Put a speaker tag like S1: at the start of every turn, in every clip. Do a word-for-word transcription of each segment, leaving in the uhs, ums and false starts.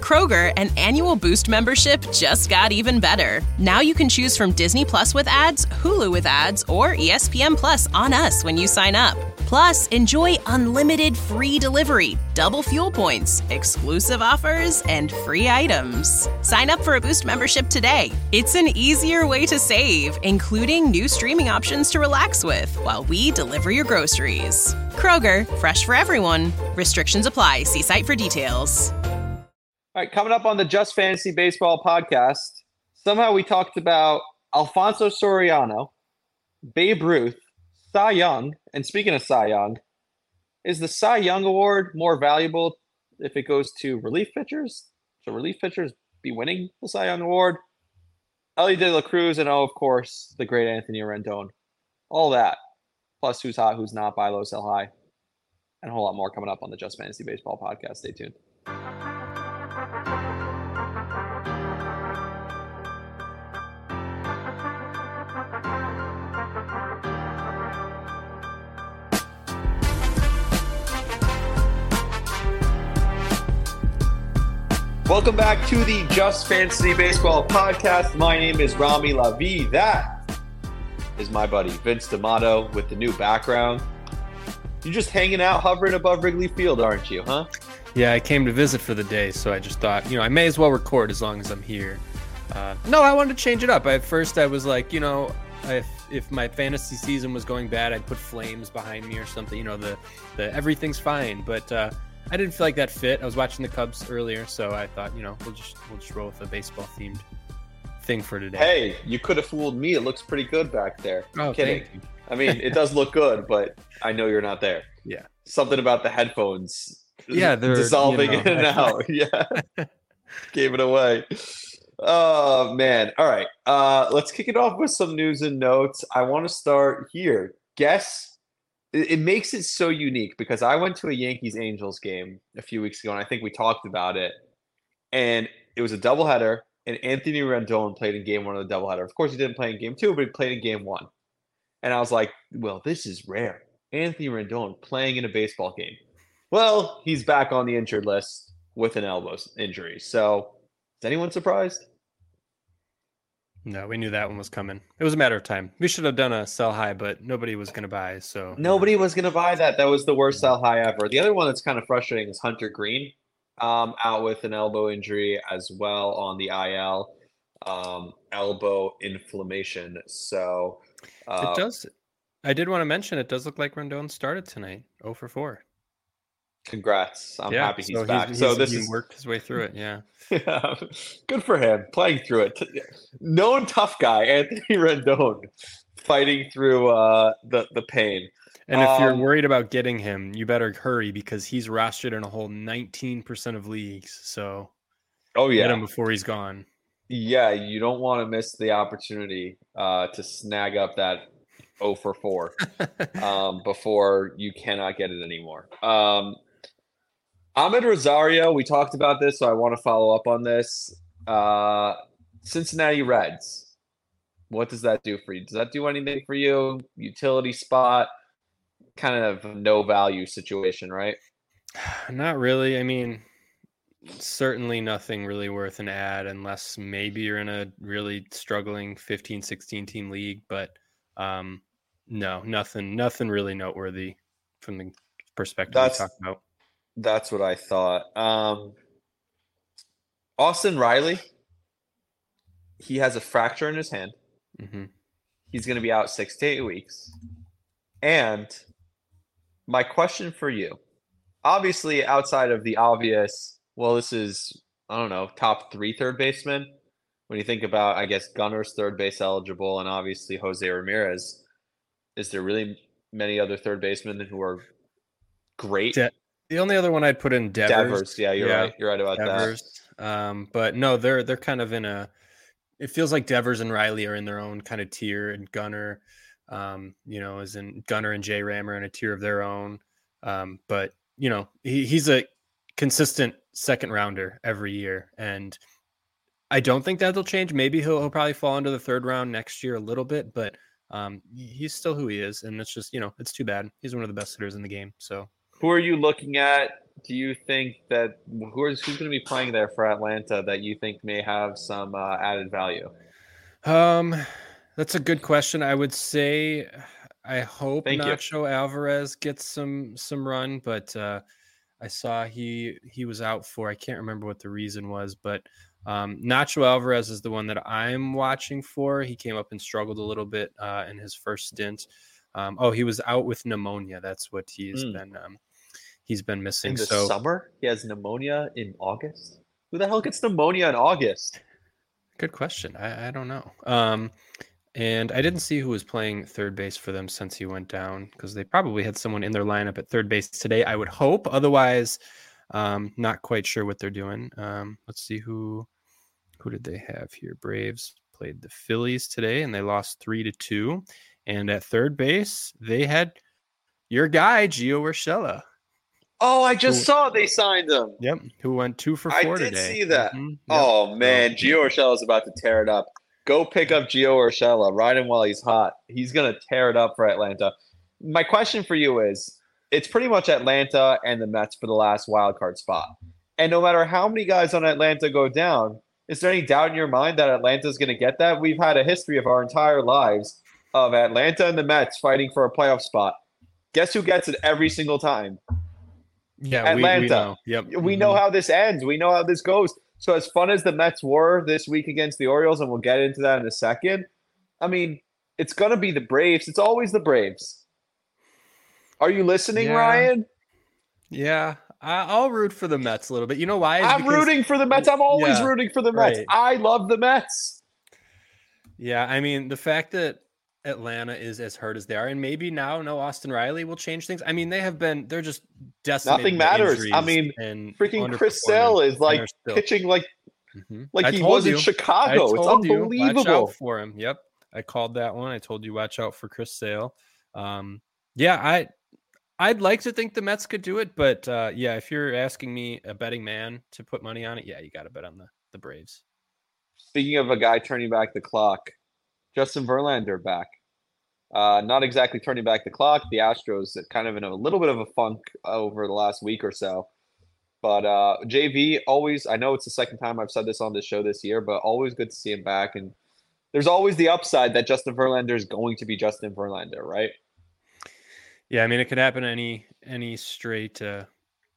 S1: Kroger, an annual Boost membership just got even better. Now you can choose from Disney Plus with ads, Hulu with ads, or E S P N Plus on us when you sign up. Plus, enjoy unlimited free delivery, double fuel points, exclusive offers, and free items. Sign up for a Boost membership today. It's an easier way to save, including new streaming options to relax with while we deliver your groceries. Kroger, fresh for everyone. Restrictions apply. See site for details.
S2: All right, coming up on the Just Fantasy Baseball podcast, somehow we talked about Alfonso Soriano, Babe Ruth, Cy Young, and speaking of Cy Young, is the Cy Young Award more valuable if it goes to relief pitchers? Should relief pitchers be winning the Cy Young Award? Elly De La Cruz, and oh, of course, the great Anthony Rendon. All that, plus who's hot, who's not, buy low, sell high, and a whole lot more coming up on the Just Fantasy Baseball podcast. Stay tuned. Welcome back to the Just Fantasy Baseball podcast. My name is Rami Lavi. That is my buddy Vince D'Amato with the new background. You're just hanging out, hovering above Wrigley Field, aren't you, huh?
S3: Yeah, I came to visit for the day, so I just thought, you know, I may as well record as long as I'm here. Uh, no, I wanted to change it up. At first, I was like, you know, if if my fantasy season was going bad, I'd put flames behind me or something. You know, the the everything's fine, but. Uh, I didn't feel like that fit. I was watching the Cubs earlier, so I thought, you know, we'll just we'll just roll with a baseball themed thing for today.
S2: Hey, you could have fooled me. It looks pretty good back there.
S3: Oh,
S2: kidding.
S3: Thank you.
S2: I mean, it does look good, but I know you're not there.
S3: Yeah.
S2: Something about the headphones.
S3: Yeah, they're
S2: dissolving
S3: you know,
S2: in and out. Yeah. Gave it away. Oh man. All right. Uh, let's kick it off with some news and notes. I want to start here. Guess. It makes it so unique because I went to a Yankees-Angels game a few weeks ago, and I think we talked about it. And it was a doubleheader, and Anthony Rendon played in game one of the doubleheader. Of course, he didn't play in game two, but he played in game one. And I was like, well, this is rare. Anthony Rendon playing in a baseball game. Well, he's back on the injured list with an elbow injury. So, is anyone surprised?
S3: No, we knew that one was coming. It was a matter of time. We should have done a sell high, but nobody was going to buy. So
S2: nobody was going to buy that. That was the worst sell high ever. The other one that's kind of frustrating is Hunter Green, um, out with an elbow injury as well on the I L, um, elbow inflammation. So uh,
S3: it does. I did want to mention it does look like Rendon started tonight, oh for four.
S2: Congrats! I'm
S3: yeah,
S2: happy he's
S3: so
S2: back.
S3: He's,
S2: so
S3: he's,
S2: this
S3: he
S2: is
S3: worked his way through it. Yeah.
S2: Yeah, good for him playing through it. Known tough guy, Anthony Rendon, fighting through uh, the the pain.
S3: And if
S2: um,
S3: you're worried about getting him, you better hurry because he's rostered in a whole nineteen percent of leagues. So,
S2: oh yeah,
S3: get him before he's gone.
S2: Yeah, you don't want to miss the opportunity uh, to snag up that oh for four um, before you cannot get it anymore. Um, Ahmed Rosario, we talked about this, so I want to follow up on this. Uh, Cincinnati Reds, what does that do for you? Does that do anything for you? Utility spot, kind of no value situation, right?
S3: Not really. I mean, certainly nothing really worth an ad unless maybe you're in a really struggling fifteen, sixteen team league. But um, no, nothing, nothing really noteworthy from the perspective
S2: That's,
S3: we talked about.
S2: That's what I thought. Um, Austin Riley, he has a fracture in his hand.
S3: Mm-hmm.
S2: He's going to be out six to eight weeks. And my question for you, obviously outside of the obvious, well, this is, I don't know, top three third baseman. When you think about, I guess, Gunner's third base eligible and obviously Jose Ramirez, is there really many other third basemen who are great?
S3: De- the only other one I'd put in Devers.
S2: Devers, yeah, you're yeah, right. You're right about
S3: Devers. that. Um, but no, they're they're kind of in a. It feels like Devers and Riley are in their own kind of tier, and Gunner, um, you know, is in Gunner and J Ram are in a tier of their own. Um, but you know, he, he's a consistent second rounder every year, and I don't think that'll change. Maybe he'll, he'll probably fall into the third round next year a little bit, but um, he's still who he is, and it's just, you know, it's too bad. He's one of the best hitters in the game. So,
S2: who are you looking at do you think that who is who's going to be playing there for Atlanta that you think may have some uh, added value?
S3: Um, that's a good question. I would say I hope
S2: Thank you.
S3: Nacho Alvarez gets some some run, but uh, I saw he he was out for, I can't remember what the reason was, but um, Nacho Alvarez is the one that I'm watching for. He came up and struggled a little bit uh, in his first stint. Um, oh, he was out with pneumonia. That's what he's
S2: Mm.
S3: been um, he's been missing.
S2: In the
S3: so
S2: summer, he has pneumonia in August. Who the hell gets pneumonia in August?
S3: good question. I, I don't know. Um, and I didn't see who was playing third base for them since he went down, because they probably had someone in their lineup at third base today, I would hope. Otherwise, um, not quite sure what they're doing. Um, let's see who who did they have here. Braves played the Phillies today, and they lost three to two. And at third base, they had your guy Gio Urshela.
S2: Oh, I just
S3: Who-
S2: saw they signed him.
S3: Yep, who went two for
S2: I
S3: four
S2: did
S3: today.
S2: see that.
S3: Mhm, yep.
S2: Oh man,
S3: So-
S2: Gio Urshela is about to tear it up. Go pick up Gio Urshela. Ride him while he's hot. He's gonna tear it up for Atlanta. My question for you is: it's pretty much Atlanta and the Mets for the last wild card spot. And no matter how many guys on Atlanta go down, is there any doubt in your mind that Atlanta's going to get that? We've had a history of our entire lives of Atlanta and the Mets fighting for a playoff spot. Guess who gets it every single time?
S3: Yeah, we, we
S2: Atlanta.
S3: know. Yep.
S2: We
S3: Mhm.
S2: know how this ends. We know how this goes. So as fun as the Mets were this week against the Orioles, and we'll get into that in a second, I mean, it's going to be the Braves. It's always the Braves. Are you listening,
S3: Yeah.
S2: Ryan?
S3: Yeah, I, I'll root for the Mets a little bit. You know why? It's
S2: I'm
S3: because-
S2: rooting for the Mets. I'm always
S3: Yeah,
S2: rooting for the Mets.
S3: right.
S2: I love the Mets.
S3: Yeah, I mean, the fact that Atlanta is as hurt as they are, and maybe now no Austin Riley will change things. I mean, they have been, they're just decimated.
S2: Nothing
S3: by
S2: matters. I
S3: injuries
S2: mean,
S3: and
S2: Freaking Chris
S3: underperforming,
S2: Sale is
S3: and
S2: like
S3: they're still-
S2: pitching like
S3: Mhm.
S2: like
S3: I
S2: he
S3: told
S2: was in
S3: you. I
S2: Chicago. It's
S3: told you, watch
S2: unbelievable.
S3: out for him. Yep, I called that one. I told you watch out for Chris Sale. Um, yeah, I I'd like to think the Mets could do it, but uh, yeah, if you're asking me, a betting man, to put money on it, yeah, you got to bet on the the Braves.
S2: Speaking of a guy turning back the clock, Justin Verlander back. Uh, not exactly turning back the clock. The Astros kind of in a little bit of a funk over the last week or so. But uh, J V, always, I know it's the second time I've said this on this show this year, but always good to see him back. And there's always the upside that Justin Verlander is going to be Justin Verlander, right?
S3: Yeah, I mean, it could happen any any straight uh,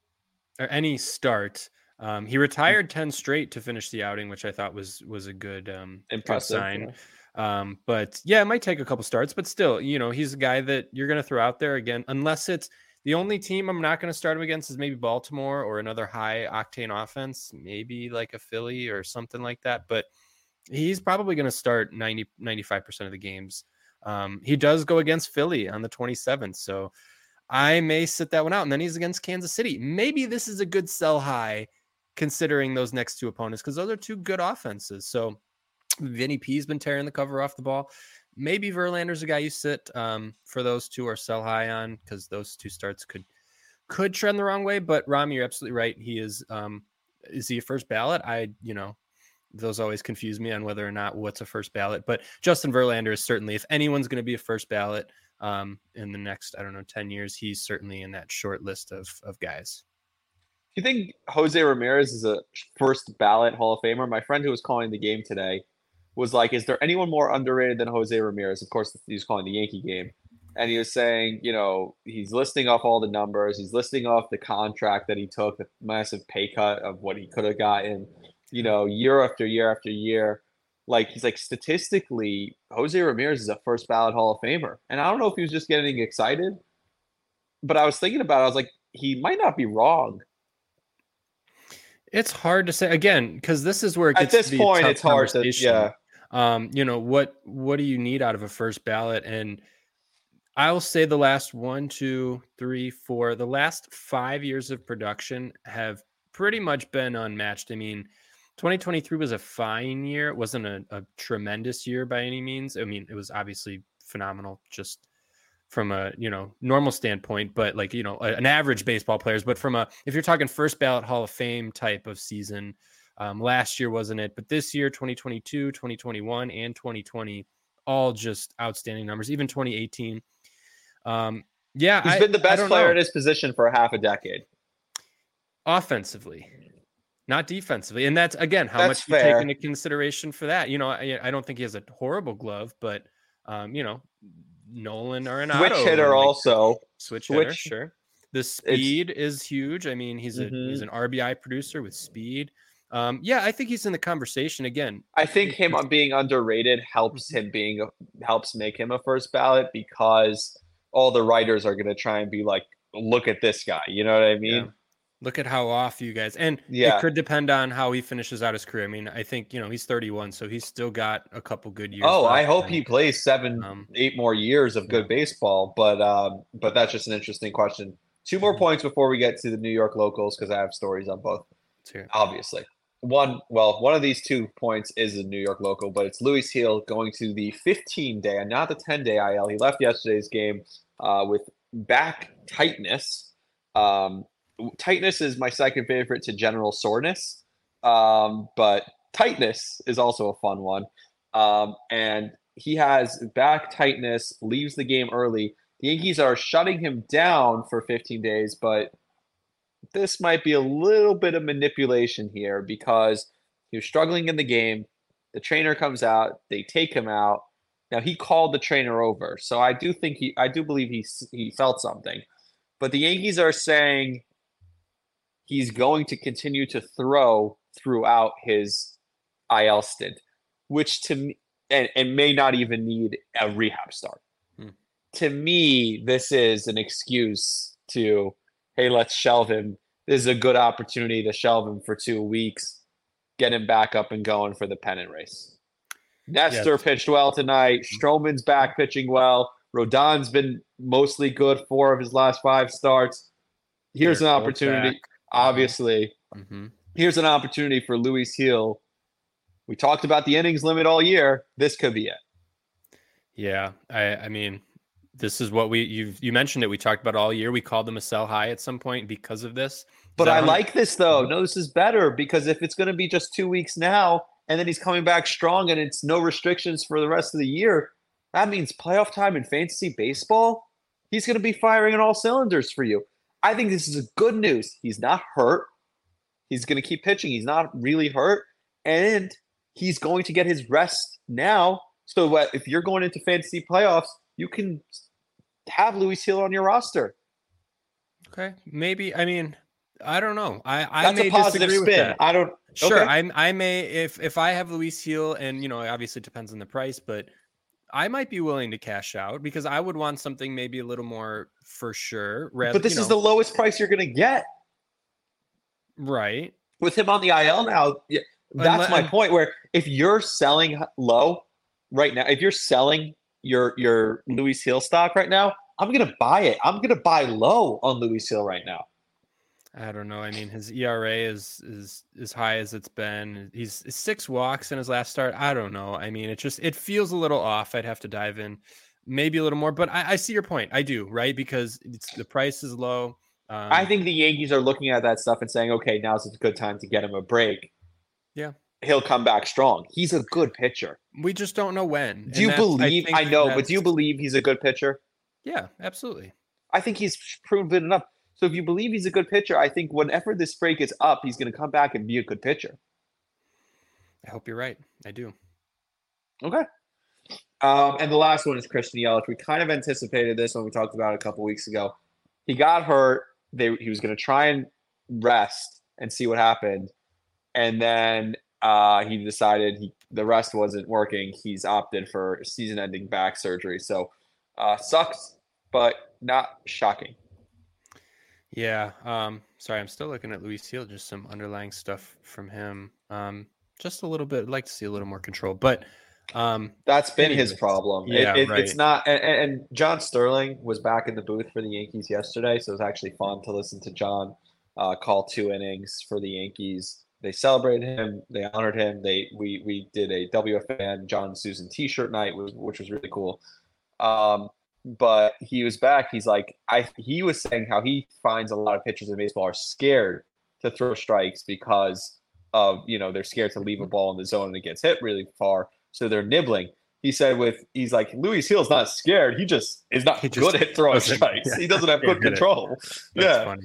S3: or any start. Um, he retired ten straight to finish the outing, which I thought was was a good um, good
S2: Impressive.
S3: sign.
S2: yeah.
S3: Um, but yeah, it might take a couple starts, but still, you know, he's a guy that you're going to throw out there again, unless it's the only team I'm not going to start him against is maybe Baltimore or another high octane offense, maybe like a Philly or something like that. But he's probably going to start ninety, ninety-five percent of the games. Um, he does go against Philly on the twenty-seventh. So I may sit that one out. And then he's against Kansas City. Maybe this is a good sell high considering those next two opponents, because those are two good offenses. So Vinny P's been tearing the cover off the ball. Maybe Verlander's a guy you sit um, for those two or sell high on, because those two starts could could trend the wrong way. But Rami, you're absolutely right. He is um, is he a first ballot? I you know those always confuse me on whether or not what's a first ballot. But Justin Verlander is certainly, if anyone's going to be a first ballot um, in the next I don't know ten years, he's certainly in that short list of of guys.
S2: Do you think Jose Ramirez is a first ballot Hall of Famer? My friend who was calling the game today was like, is there anyone more underrated than Jose Ramirez? Of course, he was calling the Yankee game. And he was saying, you know, he's listing off all the numbers. He's listing off the contract that he took, the massive pay cut of what he could have gotten, you know, year after year after year. Like, he's like, statistically, Jose Ramirez is a first ballot Hall of Famer. And I don't know if he was just getting excited, but I was thinking about it. I was like, he might not be wrong.
S3: It's hard to say again, because this is where it gets
S2: At this
S3: to be a
S2: point,
S3: tough
S2: it's hard to,
S3: conversation.
S2: yeah.
S3: Um, you know, what what do you need out of a first ballot? And I'll say the last one, two, three, four, the last five years of production have pretty much been unmatched. I mean, twenty twenty-three was a fine year. It wasn't a, a tremendous year by any means. I mean, it was obviously phenomenal just from a, you know, normal standpoint, but like, you know, an average baseball players, but from a, if you're talking first ballot Hall of Fame type of season, um, last year wasn't it, but this year, twenty twenty-two, twenty twenty-one, and twenty twenty, all just outstanding numbers, even twenty eighteen. Um, yeah.
S2: He's
S3: I,
S2: been the
S3: I
S2: best
S3: don't
S2: player
S3: know.
S2: in his position for half a decade.
S3: offensively, not defensively. And that's, again, how
S2: That's
S3: much you
S2: fair.
S3: take into consideration for that. You know, I, I don't think he has a horrible glove, but, um, you know, Nolan Arenado.
S2: Switch hitter
S3: like,
S2: also.
S3: Switch,
S2: Switch
S3: hitter, sure. The speed is huge. I mean, he's a
S2: mm-hmm.
S3: he's an R B I producer with speed. Um, yeah, I think he's in the conversation again.
S2: I think him on being underrated helps him being helps make him a first ballot because all the writers are going to try and be like, look at this guy. You know what I mean?
S3: Yeah. Look at how off you guys. And
S2: yeah.
S3: it could depend on how he finishes out his career. I mean, I think, you know, he's thirty-one, so he's still got a couple good years.
S2: Oh, I hope
S3: and,
S2: he plays seven, um, eight more years of good yeah. baseball. But um, but that's just an interesting question. Two more mm-hmm. points before we get to the New York locals because I have stories on both. Obviously. One, well, one of these two points is a New York local, but it's Luis Gil going to the fifteen-day and not the ten-day I L. He left yesterday's game uh, with back tightness. Um, tightness is my second favorite to general soreness, um, but tightness is also a fun one. Um, and he has back tightness, leaves the game early. The Yankees are shutting him down for fifteen days, but this might be a little bit of manipulation here because he was struggling in the game. The trainer comes out, they take him out. Now he called the trainer over. So I do think he, I do believe he, he felt something, but the Yankees are saying he's going to continue to throw throughout his I L stint, which to me, and, and may not even need a rehab start. Hmm. To me, this is an excuse to, hey, let's shelve him. This is a good opportunity to shelve him for two weeks, get him back up and going for the pennant race. Nestor yes. pitched well tonight. Stroman's back pitching well. Rodon's been mostly good four of his last five starts. Here's They're an opportunity, back. obviously. Mm-hmm. Here's an opportunity for Luis Gil. We talked about the innings limit all year. This could be it.
S3: Yeah, I, I mean, this is what we you you mentioned it. We talked about all year. We called them a sell high at some point because of this. Is
S2: but I like this though. No, this is better because if it's going to be just two weeks now and then he's coming back strong and it's no restrictions for the rest of the year, that means playoff time in fantasy baseball. He's going to be firing on all cylinders for you. I think this is a good news. He's not hurt. He's going to keep pitching. He's not really hurt, and he's going to get his rest now. So what if you're going into fantasy playoffs, you can have Luis Gil on your roster.
S3: Okay, maybe. I mean, I don't know. I, I
S2: That's
S3: may
S2: a positive
S3: disagree
S2: spin.
S3: With that.
S2: I don't.
S3: Sure,
S2: okay.
S3: I I may if if I have Luis Gil, and you know, obviously it depends on the price, but I might be willing to cash out because I would want something maybe a little more for sure. Rather,
S2: but this
S3: you know,
S2: is the lowest price you're going to get,
S3: right?
S2: With him on the I L now, yeah, that's Unless, my point. Where if you're selling low right now, if you're selling your your Luis Gil stock right now, I'm gonna buy it. I'm gonna buy low on Luis Gil right now.
S3: I don't know. I mean, his E R A is is as high as it's been. He's six walks in his last start. I don't know. I mean, it just it feels a little off. I'd have to dive in, maybe a little more. But I, I see your point. I do, right? Because it's the price is low. Um,
S2: I think the Yankees are looking at that stuff and saying, okay, now's a good time to get him a break.
S3: Yeah.
S2: He'll come back strong. He's a good pitcher.
S3: We just don't know when.
S2: Do you believe? I, I know, but do you believe he's a good pitcher?
S3: Yeah, absolutely.
S2: I think he's proven enough. So if you believe he's a good pitcher, I think whenever this break is up, he's going to come back and be a good pitcher.
S3: I hope you're right. I do.
S2: Okay. Um, and the last one is Christian Yelich. We kind of anticipated this when we talked about it a couple weeks ago. He got hurt. They, he was going to try and rest and see what happened. And then uh, he decided he, the rest wasn't working. He's opted for season-ending back surgery. So uh, sucks, but not shocking.
S3: Yeah. Um, sorry, I'm still looking at Luis Gil, just some underlying stuff from him. Um, just a little bit. I'd like to see a little more control, but um,
S2: that's been anyways. his problem.
S3: Yeah,
S2: it, it,
S3: right.
S2: It's not. And, and John Sterling was back in the booth for the Yankees yesterday, so it was actually fun to listen to John uh, call two innings for the Yankees. They celebrated him. They honored him. They we we did a W F N John Susan T-shirt night, which was really cool. Um, But he was back. He's like, I. He was saying how he finds a lot of pitchers in baseball are scared to throw strikes because of, you know, they're scared to leave a ball in the zone and it gets hit really far, so they're nibbling. He said, with he's like, Luis Gil's not scared. He just is not he good at throwing strikes. Yeah. He doesn't have good control.
S3: That's
S2: yeah.
S3: funny.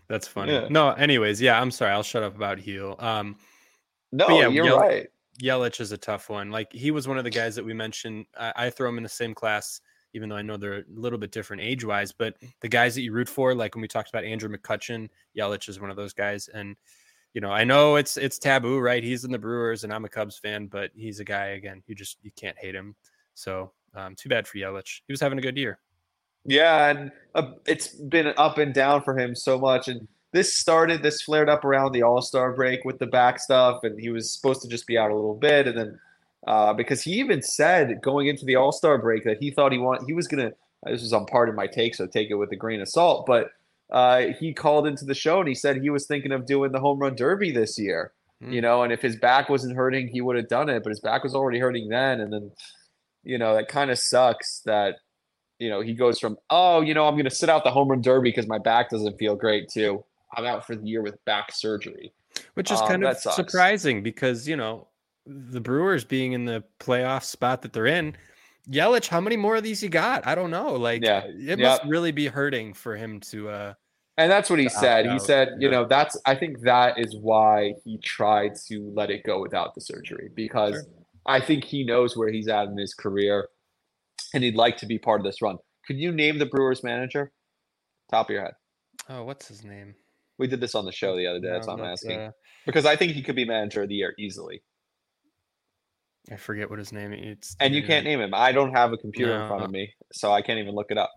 S3: That's funny.
S2: Yeah.
S3: No, anyways, yeah, I'm sorry. I'll shut up about Heel. Um,
S2: No,
S3: yeah,
S2: you're
S3: Yel-
S2: right.
S3: Yelich is a tough one. Like he was one of the guys that we mentioned. I, I throw him in the same class, even though I know they're a little bit different age wise. But the guys that you root for, like when we talked about Andrew McCutchen, Yelich is one of those guys. And you know, I know it's it's taboo, right? He's in the Brewers, and I'm a Cubs fan, but he's a guy again. You just you can't hate him. So um, too bad for Yelich. He was having a good year.
S2: Yeah, and uh, it's been up and down for him so much. And this started, this flared up around the All-Star break with the back stuff, and he was supposed to just be out a little bit. And then uh, because he even said going into the All-Star break that he thought he want he was gonna. This was on part of my take, so take it with a grain of salt. But uh, he called into the show and he said he was thinking of doing the home run derby this year.
S3: Mm.
S2: You know, and if his back wasn't hurting, he would have done it. But his back was already hurting then, and then you know that kind of sucks that. You know, he goes from, oh, you know, I'm going to sit out the home run derby because my back doesn't feel great, to I'm out for the year with back surgery.
S3: Which is
S2: Um,
S3: kind
S2: that
S3: of
S2: sucks.
S3: surprising because, you know, the Brewers being in the playoff spot that they're in, Yelich, how many more of these you got? I don't know. Like,
S2: Yeah.
S3: it
S2: Yep.
S3: must really be hurting for him to. Uh,
S2: And that's what he
S3: to opt
S2: said. He
S3: out,
S2: said, you
S3: yeah.
S2: know, that's, I think that is why he tried to let it go without the surgery, because
S3: Sure.
S2: I think he knows where he's at in his career and he'd like to be part of this run. Could you name the Brewers manager? Top of your head.
S3: Oh, what's his name?
S2: We did this on the show the other day. That's
S3: No,
S2: what I'm
S3: that's,
S2: asking.
S3: uh,
S2: Because I think he could be manager of the year easily.
S3: I forget what his name is. It's,
S2: And you can't name him. I don't have a computer in
S3: No.
S2: front of me, so I can't even look it up.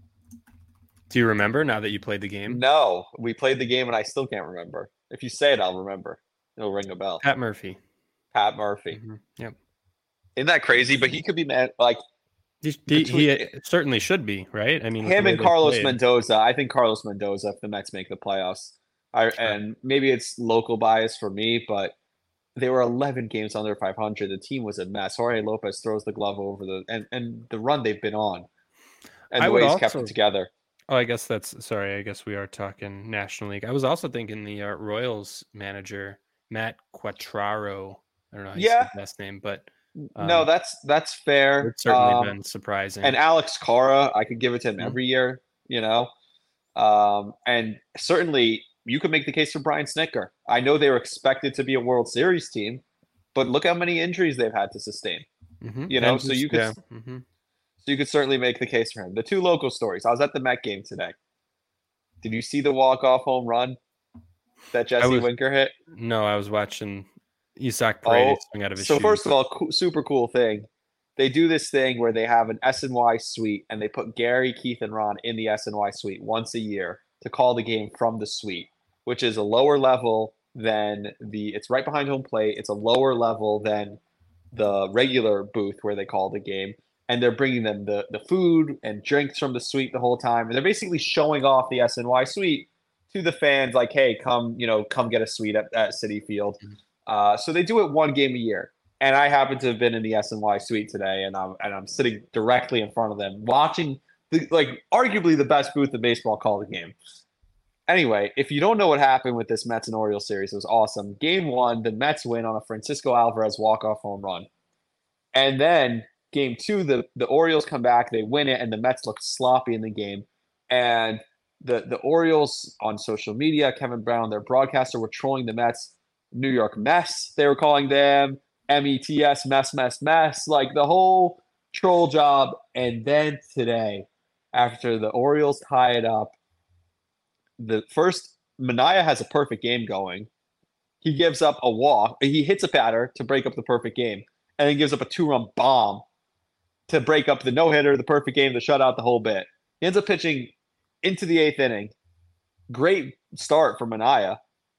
S3: Do you remember now that you played the game?
S2: No, we played the game and I still can't remember. If you say it, I'll remember. It'll ring a bell.
S3: Pat Murphy.
S2: Pat Murphy.
S3: Mhm. Yep.
S2: Isn't that crazy? But he could be man like
S3: He, he,
S2: Between-
S3: he certainly should be, right? I mean, with
S2: him
S3: the way
S2: and
S3: they
S2: Carlos
S3: played.
S2: Mendoza. I think Carlos Mendoza, if the Mets make the playoffs. I and maybe it's local bias for me, but they were eleven games under five hundred. The team was a mess. Jorge Lopez throws the glove over the and, and the run they've been on. And
S3: I
S2: the
S3: would
S2: way he's kept
S3: also-
S2: it together.
S3: Oh, I guess that's sorry. I guess we are talking National League. I was also thinking the uh, Royals manager Matt Quatraro. I don't know how you say
S2: Yeah.
S3: his last name, but
S2: no,
S3: um,
S2: that's that's fair.
S3: it's certainly
S2: Um,
S3: been surprising.
S2: And Alex Cora, I could give it to him
S3: Mhm.
S2: every year, you know. Um, and certainly you could make the case for Brian Snitker. I know they were expected to be a World Series team, but look how many injuries they've had to sustain.
S3: Mhm.
S2: you know,
S3: And
S2: so
S3: just-
S2: you could-
S3: yeah. Mhm.
S2: So you could certainly make the case for him. The two local stories. I was at the Met game today. Did you see the walk-off home run that Jesse
S3: was-
S2: Winker hit?
S3: No, I was watching Isaac Paredes
S2: Oh,
S3: swing out of his
S2: So
S3: shoes.
S2: first of all, co- super cool thing. They do this thing where they have an S N Y suite and they put Gary, Keith, and Ron in the S N Y suite once a year to call the game from the suite, which is a lower level than the. It's right behind home plate. It's a lower level than the regular booth where they call the game, and they're bringing them the the food and drinks from the suite the whole time, and they're basically showing off the S N Y suite to the fans, like, hey, come, you know, come get a suite at, at Citi Field. Uh, so they do it one game a year. And I happen to have been in the S N Y suite today, and I'm and I'm sitting directly in front of them, watching the like arguably the best booth in baseball call the game. Anyway, if you don't know what happened with this Mets and Orioles series, it was awesome. Game one, the Mets win on a Francisco Alvarez walk-off home run. And then game two, the, the Orioles come back, they win it, and the Mets look sloppy in the game. And the, the Orioles on social media, Kevin Brown, their broadcaster, were trolling the Mets. New York mess, they were calling them. M E T S, mess, mess, mess. Like the whole troll job. And then today, after the Orioles tie it up, the first, Manaea has a perfect game going. He gives up a walk. He hits a batter to break up the perfect game. And then gives up a two-run bomb to break up the no-hitter, the perfect game, the shutout, the whole bit. He ends up pitching into the eighth inning. Great start for Manaea.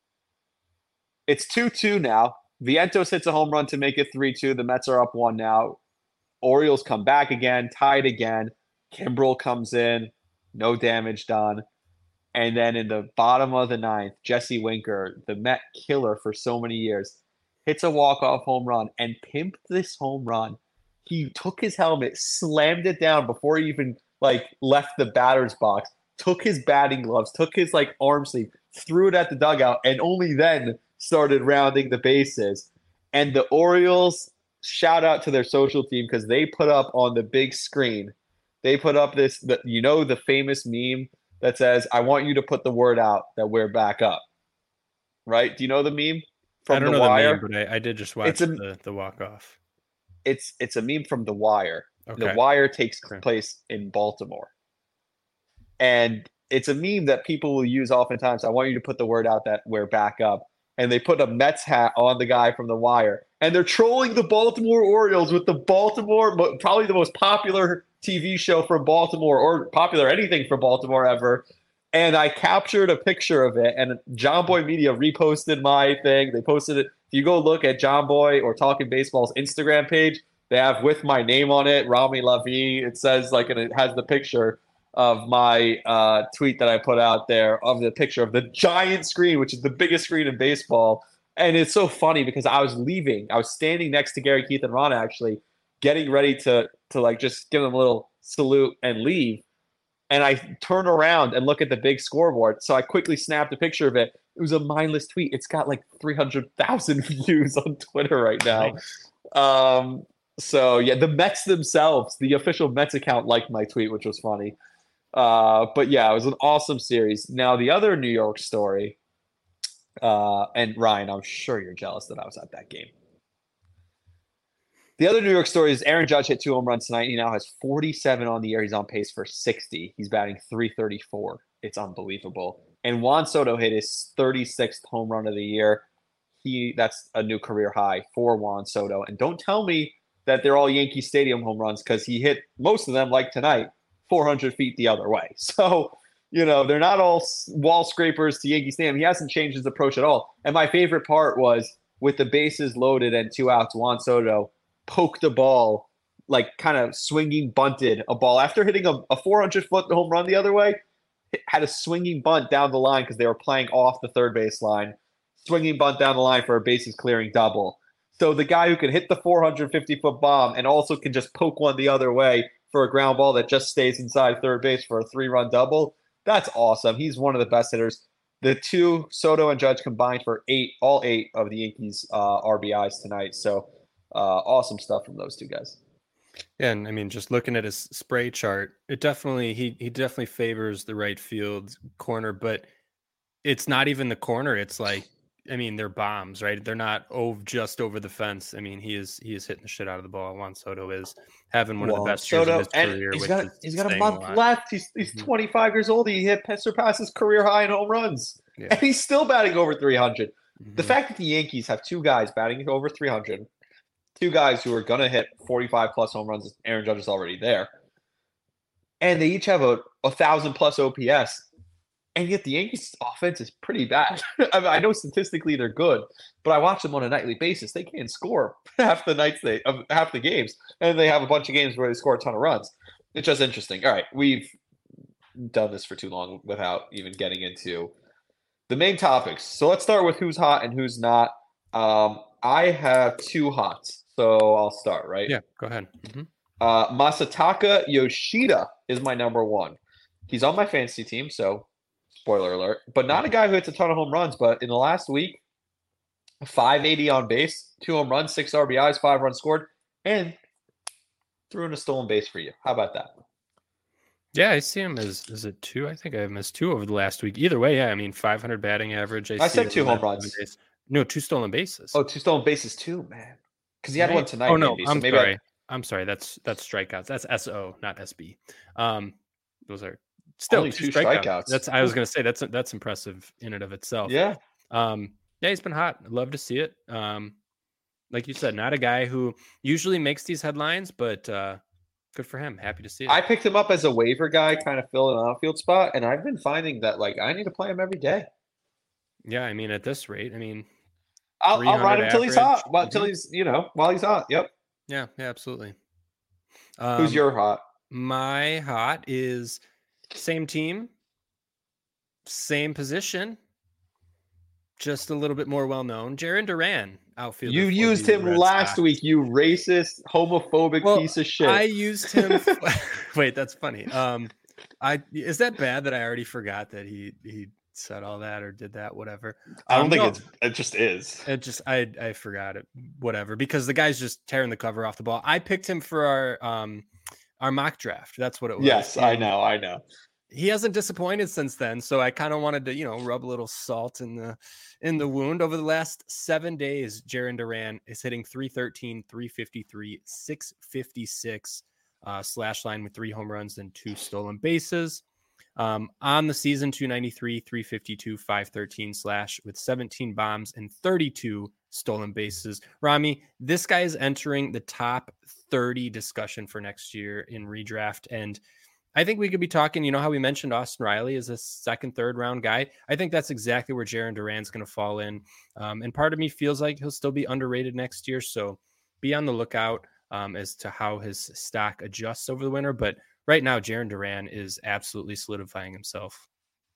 S2: It's two two now. Vientos hits a home run to make it three two. The Mets are up one now. Orioles come back again, tied again. Kimbrel comes in, no damage done. And then in the bottom of the ninth, Jesse Winker, the Met killer for so many years, hits a walk-off home run and pimped this home run. He took his helmet, slammed it down before he even like left the batter's box, took his batting gloves, took his like arm sleeve, threw it at the dugout, and only then started rounding the bases. And the Orioles, shout out to their social team because they put up on the big screen, they put up this, the, you know, the famous meme that says, I want you to put the word out that we're back up. Right? Do you know the meme from
S3: I don't
S2: The
S3: know
S2: Wire?
S3: the meme, but I, I did just watch
S2: a,
S3: the, the walk-off.
S2: It's it's a meme from The Wire.
S3: Okay.
S2: The Wire takes
S3: okay.
S2: place in Baltimore. And it's a meme that people will use oftentimes. I want you to put the word out that we're back up. And they put a Mets hat on the guy from The Wire. And they're trolling the Baltimore Orioles with the Baltimore, probably the most popular T V show from Baltimore, or popular anything from Baltimore ever. And I captured a picture of it, and John Boy Media reposted my thing. They posted it. If you go look at John Boy or Talking Baseball's Instagram page, they have with my name on it, Rami Lavi. It says, like, and it has the picture of my uh, tweet that I put out there of the picture of the giant screen, which is the biggest screen in baseball. And it's so funny because I was leaving. I was standing next to Gary, Keith, and Ron, actually, getting ready to, to like, just give them a little salute and leave. And I turn around and look at the big scoreboard. So I quickly snapped a picture of it. It was a mindless tweet. It's got like three hundred thousand views on Twitter right now. Um, so, yeah, the Mets themselves, the official Mets account, liked my tweet, which was funny. Uh, but, yeah, it was an awesome series. Now, the other New York story, uh, and Ryan, I'm sure you're jealous that I was at that game. The other New York story is Aaron Judge hit two home runs tonight. He now has forty-seven on the year. He's on pace for sixty. He's batting three thirty-four. It's unbelievable. And Juan Soto hit his thirty-sixth home run of the year. He that's a new career high for Juan Soto. And don't tell me that they're all Yankee Stadium home runs, because he hit most of them, like tonight, four hundred feet the other way. So, you know, they're not all wall scrapers to Yankee Stadium. He hasn't changed his approach at all. And my favorite part was, with the bases loaded and two outs, Juan Soto poked the ball, like kind of swinging bunted a ball after hitting a, a four hundred foot home run the other way. Had a swinging bunt down the line because they were playing off the third base line, swinging bunt down the line for a bases clearing double. So the guy who can hit the four hundred fifty foot bomb and also can just poke one the other way for a ground ball that just stays inside third base for a three run double. That's awesome. He's one of the best hitters. The two, Soto and Judge, combined for eight, all eight of the Yankees uh, R B Is tonight. So Uh, awesome stuff from those two guys.
S3: Yeah, and I mean, just looking at his spray chart, it definitely he he definitely favors the right field corner, but it's not even the corner. It's like, I mean, they're bombs, right? They're not over, just over the fence. I mean, he is he is hitting the shit out of the ball. Juan Soto is having one well, of the best
S2: Soto,
S3: years of his career.
S2: He's got, he's got a month a left. He's he's mm-hmm. twenty-five years old. He hit surpassed his career high in home runs, yeah. and he's still batting over three hundred. Mm-hmm. The fact that the Yankees have two guys batting over three hundred. Two guys who are going to hit forty-five plus home runs. Aaron Judge is already there. And they each have a, a one thousand plus O P S. And yet the Yankees offense is pretty bad. I mean, I know statistically they're good, but I watch them on a nightly basis. They can't score half the nights, they half the games. And they have a bunch of games where they score a ton of runs. It's just interesting. All right, we've done this for too long without even getting into the main topics. So let's start with who's hot and who's not. Um, I have two hots. So I'll start, right?
S3: Yeah, go ahead. Mm-hmm.
S2: Uh, Masataka Yoshida is my number one. He's on my fantasy team, so spoiler alert. But not a guy who hits a ton of home runs. But in the last week, five eighty on base, two home runs, six R B Is, five runs scored, and threw in a stolen base for you. How about that?
S3: Yeah, I see him as is it two? I think I missed two over the last week. Either way, yeah, I mean five hundred batting average. I,
S2: I said two home runs.
S3: No, two stolen bases.
S2: Oh, two stolen bases too, man. Because he had right. one tonight.
S3: Oh no,
S2: maybe,
S3: I'm
S2: so maybe
S3: sorry.
S2: I...
S3: I'm sorry. That's that's strikeouts. That's S O, not S B. Um, those are still
S2: Only
S3: two,
S2: two
S3: strikeouts.
S2: strikeouts.
S3: That's I was gonna say that's that's impressive in and of itself.
S2: Yeah.
S3: Um, yeah, he's been hot. I'd love to see it. Um, like you said, not a guy who usually makes these headlines, but uh, good for him. Happy to see it.
S2: I picked him up as a waiver guy, kind of fill an outfield spot, and I've been finding that like I need to play him every day.
S3: Yeah, I mean at this rate, I mean.
S2: I'll, I'll ride him until he's hot. Well, until
S3: mm-hmm.
S2: he's, you know, while he's hot. Yep.
S3: Yeah, yeah, absolutely. Um,
S2: Who's your hot?
S3: My hot is same team, same position, just a little bit more well known. Jarren Duran, outfielder.
S2: You used him last
S3: Sox.
S2: week, you racist, homophobic
S3: well,
S2: piece of shit.
S3: I used him. Wait, that's funny. Um, I is that bad that I already forgot that he he. said all that or did that, whatever.
S2: I don't
S3: um,
S2: think
S3: no,
S2: it's it just is.
S3: It just I I forgot it, whatever, because the guy's just tearing the cover off the ball. I picked him for our um our mock draft. That's what it was.
S2: Yes,
S3: and
S2: I know, I know.
S3: he hasn't disappointed since then. So I kind of wanted to, you know, rub a little salt in the in the wound. Over the last seven days, Jarren Duran is hitting three thirteen, three fifty-three, six fifty-six uh, slash line with three home runs and two stolen bases. Um, on the season, two ninety-three, three fifty-two, five thirteen slash with seventeen bombs and thirty-two stolen bases. Rami, this guy is entering the top thirty discussion for next year in redraft. And I think we could be talking, you know, how we mentioned Austin Riley is a second, third round guy. I think that's exactly where Jarren Duran's going to fall in. Um, and part of me feels like he'll still be underrated next year. So be on the lookout um, as to how his stock adjusts over the winter. But right now, Jarren Duran is absolutely solidifying himself.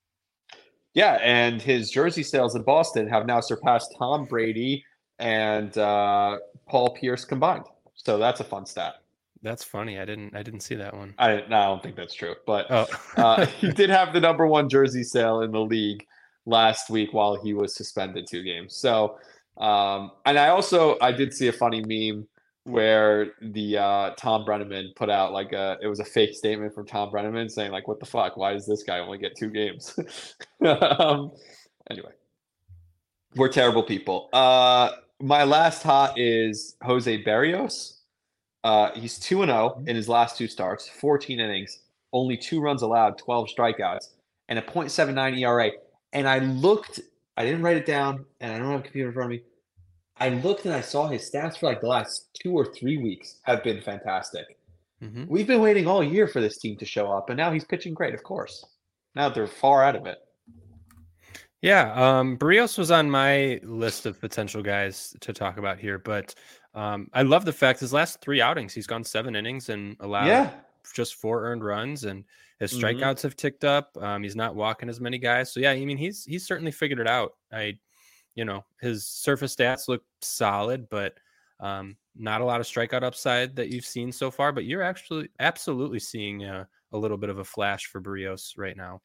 S2: Yeah, and his jersey sales in Boston have now surpassed Tom Brady and uh, Paul Pierce combined. So that's a fun stat.
S3: That's funny. I didn't. I didn't see that one.
S2: I, no, I don't think that's true, but
S3: oh.
S2: uh, he did have the number one jersey sale in the league last week while he was suspended two games. So, um, and I also I did see a funny meme where the uh, Tom Brenneman put out like a it was a fake statement from Tom Brenneman saying like, "What the fuck? Why does this guy only get two games?" um, anyway, we're terrible people. Uh, my last hot is Jose Berrios. Uh, he's two and zero in his last two starts, fourteen innings, only two runs allowed, twelve strikeouts, and a point seven nine E R A. And I looked, I didn't write it down, and I don't have a computer in front of me. I looked and I saw his stats for like the last two or three weeks have been fantastic. Mm-hmm. We've been waiting all year for this team to show up, and now he's pitching great, of course. Now they're far out of it.
S3: Yeah, um, Berrios was on my list of potential guys to talk about here, but um, I love the fact his last three outings, he's gone seven innings and allowed yeah. just four earned runs, and his strikeouts mm-hmm. have ticked up. Um, he's not walking as many guys, so yeah, I mean he's he's certainly figured it out. I, you know, his surface stats look solid, but um, not a lot of strikeout upside that you've seen so far. But you're actually absolutely seeing a, a little bit of a flash for Berrios right now.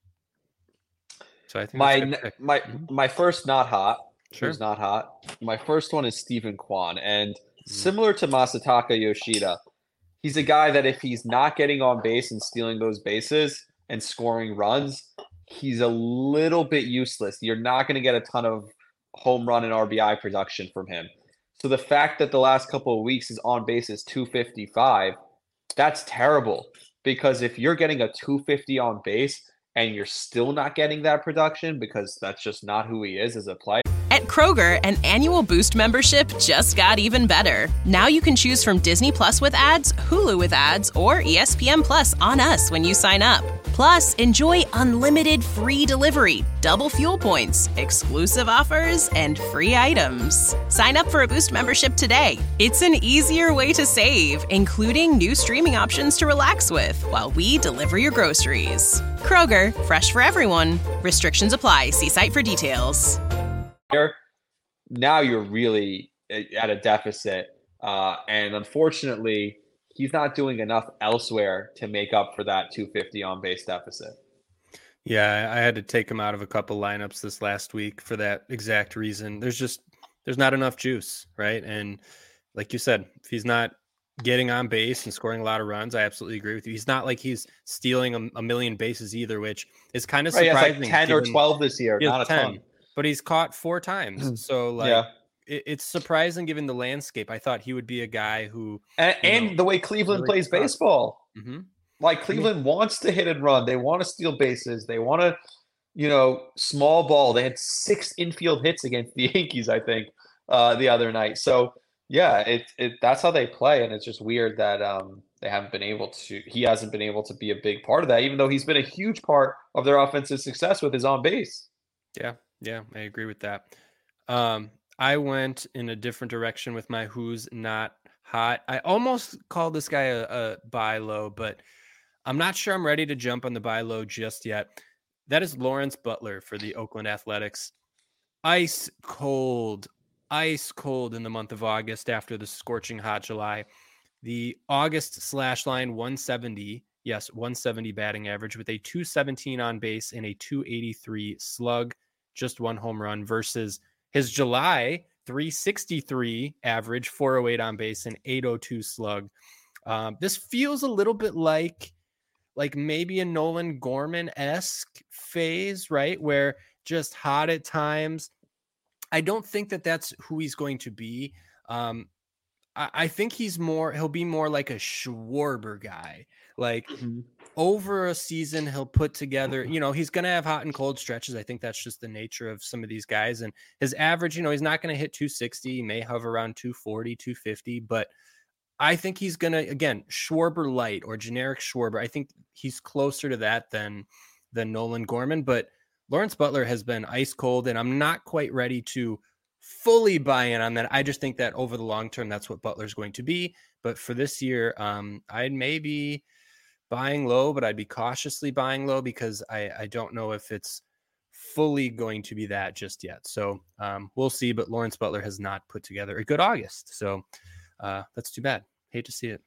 S3: So I think
S2: my my
S3: mm-hmm.
S2: my first not hot.
S3: Sure.
S2: Who's not hot. My first one is Stephen Kwan, and mm-hmm. similar to Masataka Yoshida, he's a guy that if he's not getting on base and stealing those bases and scoring runs, he's a little bit useless. You're not going to get a ton of home run and R B I production from him. So the fact that the last couple of weeks his on base is two fifty-five, that's terrible, because if you're getting a two fifty on base and you're still not getting that production because that's just not who he is as a player.
S1: At Kroger, an annual Boost membership just got even better. Now you can choose from Disney Plus with ads, Hulu with ads, or E S P N Plus on us when you sign up. Plus, enjoy unlimited free delivery, double fuel points, exclusive offers, and free items. Sign up for a Boost membership today. It's an easier way to save, including new streaming options to relax with while we deliver your groceries. Kroger, fresh for everyone. Restrictions apply. See site for details.
S2: Now you're really at a deficit, uh, and unfortunately, he's not doing enough elsewhere to make up for that two fifty on base deficit.
S3: Yeah, I had to take him out of a couple lineups this last week for that exact reason. There's just there's not enough juice, right? And like you said, if he's not getting on base and scoring a lot of runs, I absolutely agree with you. He's not like he's stealing a, a million bases either, which is kind of
S2: right,
S3: surprising.
S2: Like ten or twelve this year, not a ten. ton.
S3: But he's caught four times. So like yeah. it, it's surprising given the landscape. I thought he would be a guy who
S2: and, and know, the way Cleveland really plays caught. baseball. Mm-hmm. Like Cleveland yeah. wants to hit and run. They want to steal bases. They want to, you know, small ball. They had six infield hits against the Yankees, I think, uh, the other night. So yeah, it it that's how they play, and it's just weird that um they haven't been able to. He hasn't been able to be a big part of that, even though he's been a huge part of their offensive success with his on base.
S3: Yeah. Yeah, I agree with that. Um, I went in a different direction with my who's not hot. I almost called this guy a, a buy low, but I'm not sure I'm ready to jump on the buy low just yet. That is Lawrence Butler for the Oakland Athletics. Ice cold, ice cold in the month of August after the scorching hot July. The August slash line one seventy, yes, one seventy batting average with a two seventeen on base and a two eighty-three slug. Just one home run versus his July three sixty-three average, four oh eight on base, and eight oh two slug. Um, this feels a little bit like like maybe a Nolan Gorman-esque phase, right? Where just hot at times. I don't think that that's who he's going to be. Um, I, I think he's more, he'll be more like a Schwarber guy. Like mm-hmm. over a season, he'll put together, you know, he's going to have hot and cold stretches. I think that's just the nature of some of these guys. And his average, you know, he's not going to hit two sixty, he may hover around two forty, two fifty, but I think he's going to, again, Schwarber light or generic Schwarber. I think he's closer to that than, than Nolan Gorman, but Lawrence Butler has been ice cold, and I'm not quite ready to fully buy in on that. I just think that over the long term, that's what Butler's going to be. But for this year, um, I'd maybe buying low, but I'd be cautiously buying low because I, I don't know if it's fully going to be that just yet. So um, we'll see. But Lawrence Butler has not put together a good August. So uh, that's too bad. Hate to see it.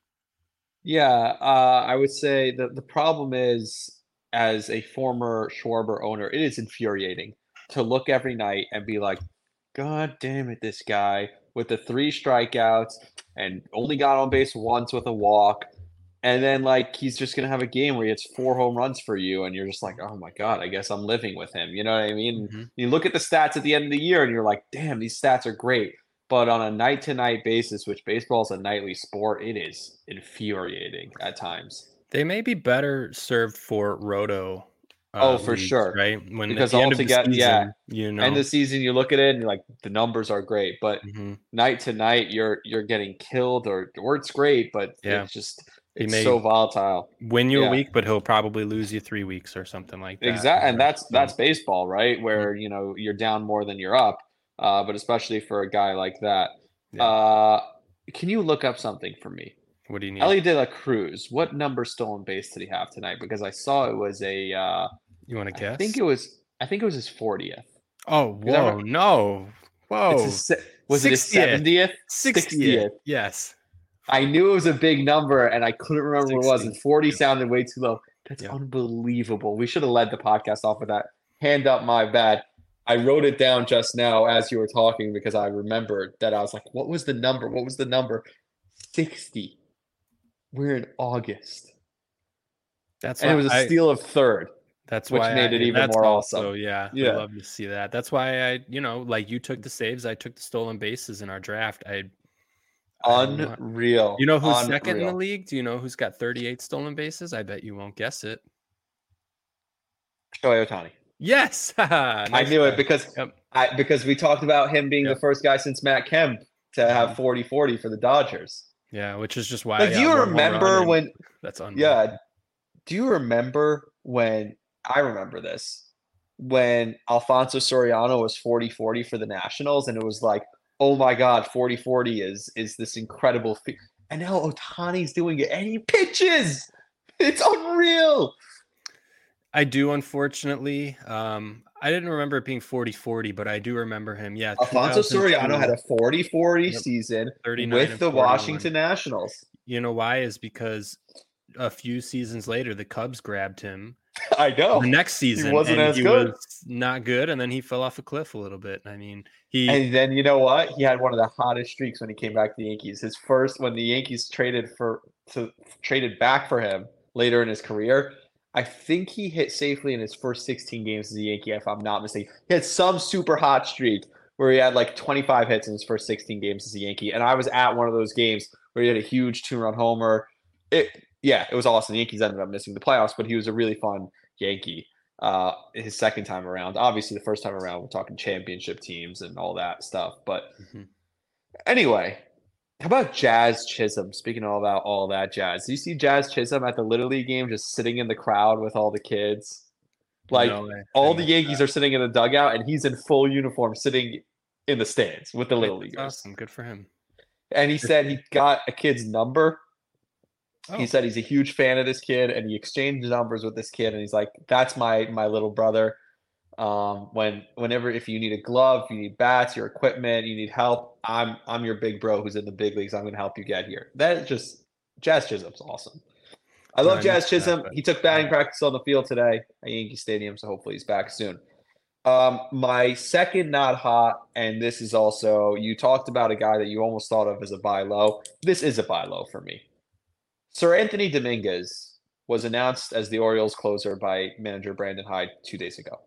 S2: Yeah, uh, I would say that the problem is, as a former Schwarber owner, it is infuriating to look every night and be like, God damn it, this guy with the three strikeouts and only got on base once with a walk. And then like he's just gonna have a game where he hits four home runs for you, and you're just like, oh my God, I guess I'm living with him. You know what I mean? Mm-hmm. You look at the stats at the end of the year and you're like, damn, these stats are great. But on a night-to-night basis, which baseball is a nightly sport, it is infuriating at times.
S3: They may be better served for roto. Uh,
S2: oh, for
S3: leagues,
S2: sure,
S3: right? When
S2: because
S3: at the end
S2: altogether,
S3: of the season,
S2: yeah,
S3: you know,
S2: end of the season, you look at it and you're like, the numbers are great, but
S3: mm-hmm.
S2: night to night, you're you're getting killed, or or it's great, but
S3: yeah.
S2: it's just it's so volatile.
S3: Win you
S2: yeah.
S3: a week, but he'll probably lose you three weeks or something like that.
S2: Exactly, and that's that's baseball, right? Where mm-hmm. you know you're down more than you're up, uh, but especially for a guy like that. Yeah. Uh, can you look up something for me?
S3: What do you need?
S2: Elly De La Cruz, what number stolen base did he have tonight? Because I saw it was a. Uh,
S3: you want to guess?
S2: I think it was. I think it was his fortieth.
S3: Oh whoa! No, whoa!
S2: It's a, was it his seventieth?
S3: sixtieth. Yes.
S2: I knew it was a big number, and I couldn't remember sixty. What it was. And forty yep. sounded way too low. That's yep. unbelievable. We should have led the podcast off with that. Hand up, my bad. I wrote it down just now as you were talking because I remembered that I was like, "What was the number? What was the number?" Sixty. We're in August.
S3: That's
S2: and it was a
S3: I,
S2: steal of third.
S3: That's
S2: which
S3: why
S2: made
S3: I,
S2: it even more
S3: also,
S2: awesome.
S3: Yeah,
S2: yeah,
S3: I'd love to see that. That's why I, you know, like you took the saves, I took the stolen bases in our draft. I
S2: unreal.
S3: You know who's
S2: unreal.
S3: second in the league? Do you know who's got thirty-eight stolen bases? I bet you won't guess it.
S2: Shohei Ohtani.
S3: Yes, nice
S2: I knew
S3: guy.
S2: it because
S3: yep.
S2: I because we talked about him being
S3: yep.
S2: the first guy since Matt Kemp to have forty forty for the Dodgers.
S3: Yeah, which is just why.
S2: Like, do you remember when?
S3: That's unreal.
S2: Yeah. Do you remember when? I remember this when Alfonso Soriano was forty forty for the Nationals, and it was like, oh my God, forty forty is is this incredible. Fe-. And now Ohtani's doing it, and he pitches. It's unreal.
S3: I do, unfortunately. Um, I didn't remember it being forty forty, but I do remember him. Yeah.
S2: Alfonso Soriano had a forty forty yep. season with the Washington Nationals.
S3: You know why? Is because a few seasons later, the Cubs grabbed him.
S2: I know.
S3: The next season,
S2: he wasn't
S3: and
S2: as
S3: he
S2: good.
S3: Was not good, and then he fell off a cliff a little bit. I mean, he.
S2: And then you know what? He had one of the hottest streaks when he came back to the Yankees. His first, when the Yankees traded for to traded back for him later in his career. I think he hit safely in his first sixteen games as a Yankee, if I'm not mistaken. He had some super hot streak where he had like twenty-five hits in his first sixteen games as a Yankee. And I was at one of those games where he had a huge two-run homer. It, yeah, it was awesome. The Yankees ended up missing the playoffs, but he was a really fun Yankee uh, his second time around. Obviously, the first time around, we're talking championship teams and all that stuff. But mm-hmm. anyway, how about Jazz Chisholm? Speaking all about all that jazz, do you see Jazz Chisholm at the Little League game just sitting in the crowd with all the kids? Like no all the Yankees that. Are sitting in the dugout, and he's in full uniform sitting in the stands with the Little Leaguers.
S3: Awesome, good for him.
S2: And he said he got a kid's number. Oh. He said he's a huge fan of this kid, and he exchanged numbers with this kid. And he's like, "That's my my little brother. Um, when whenever if you need a glove, you need bats, your equipment, you need help, I'm I'm your big bro who's in the big leagues. I'm going to help you get here." That is just Jazz Chisholm's awesome. I love no, Jazz Chisholm. That, he took batting practice on the field today at Yankee Stadium, so hopefully he's back soon. Um, my second not hot, and this is also you talked about a guy that you almost thought of as a buy low. This is a buy low for me. Sir Anthony Dominguez was announced as the Orioles closer by manager Brandon Hyde two days ago.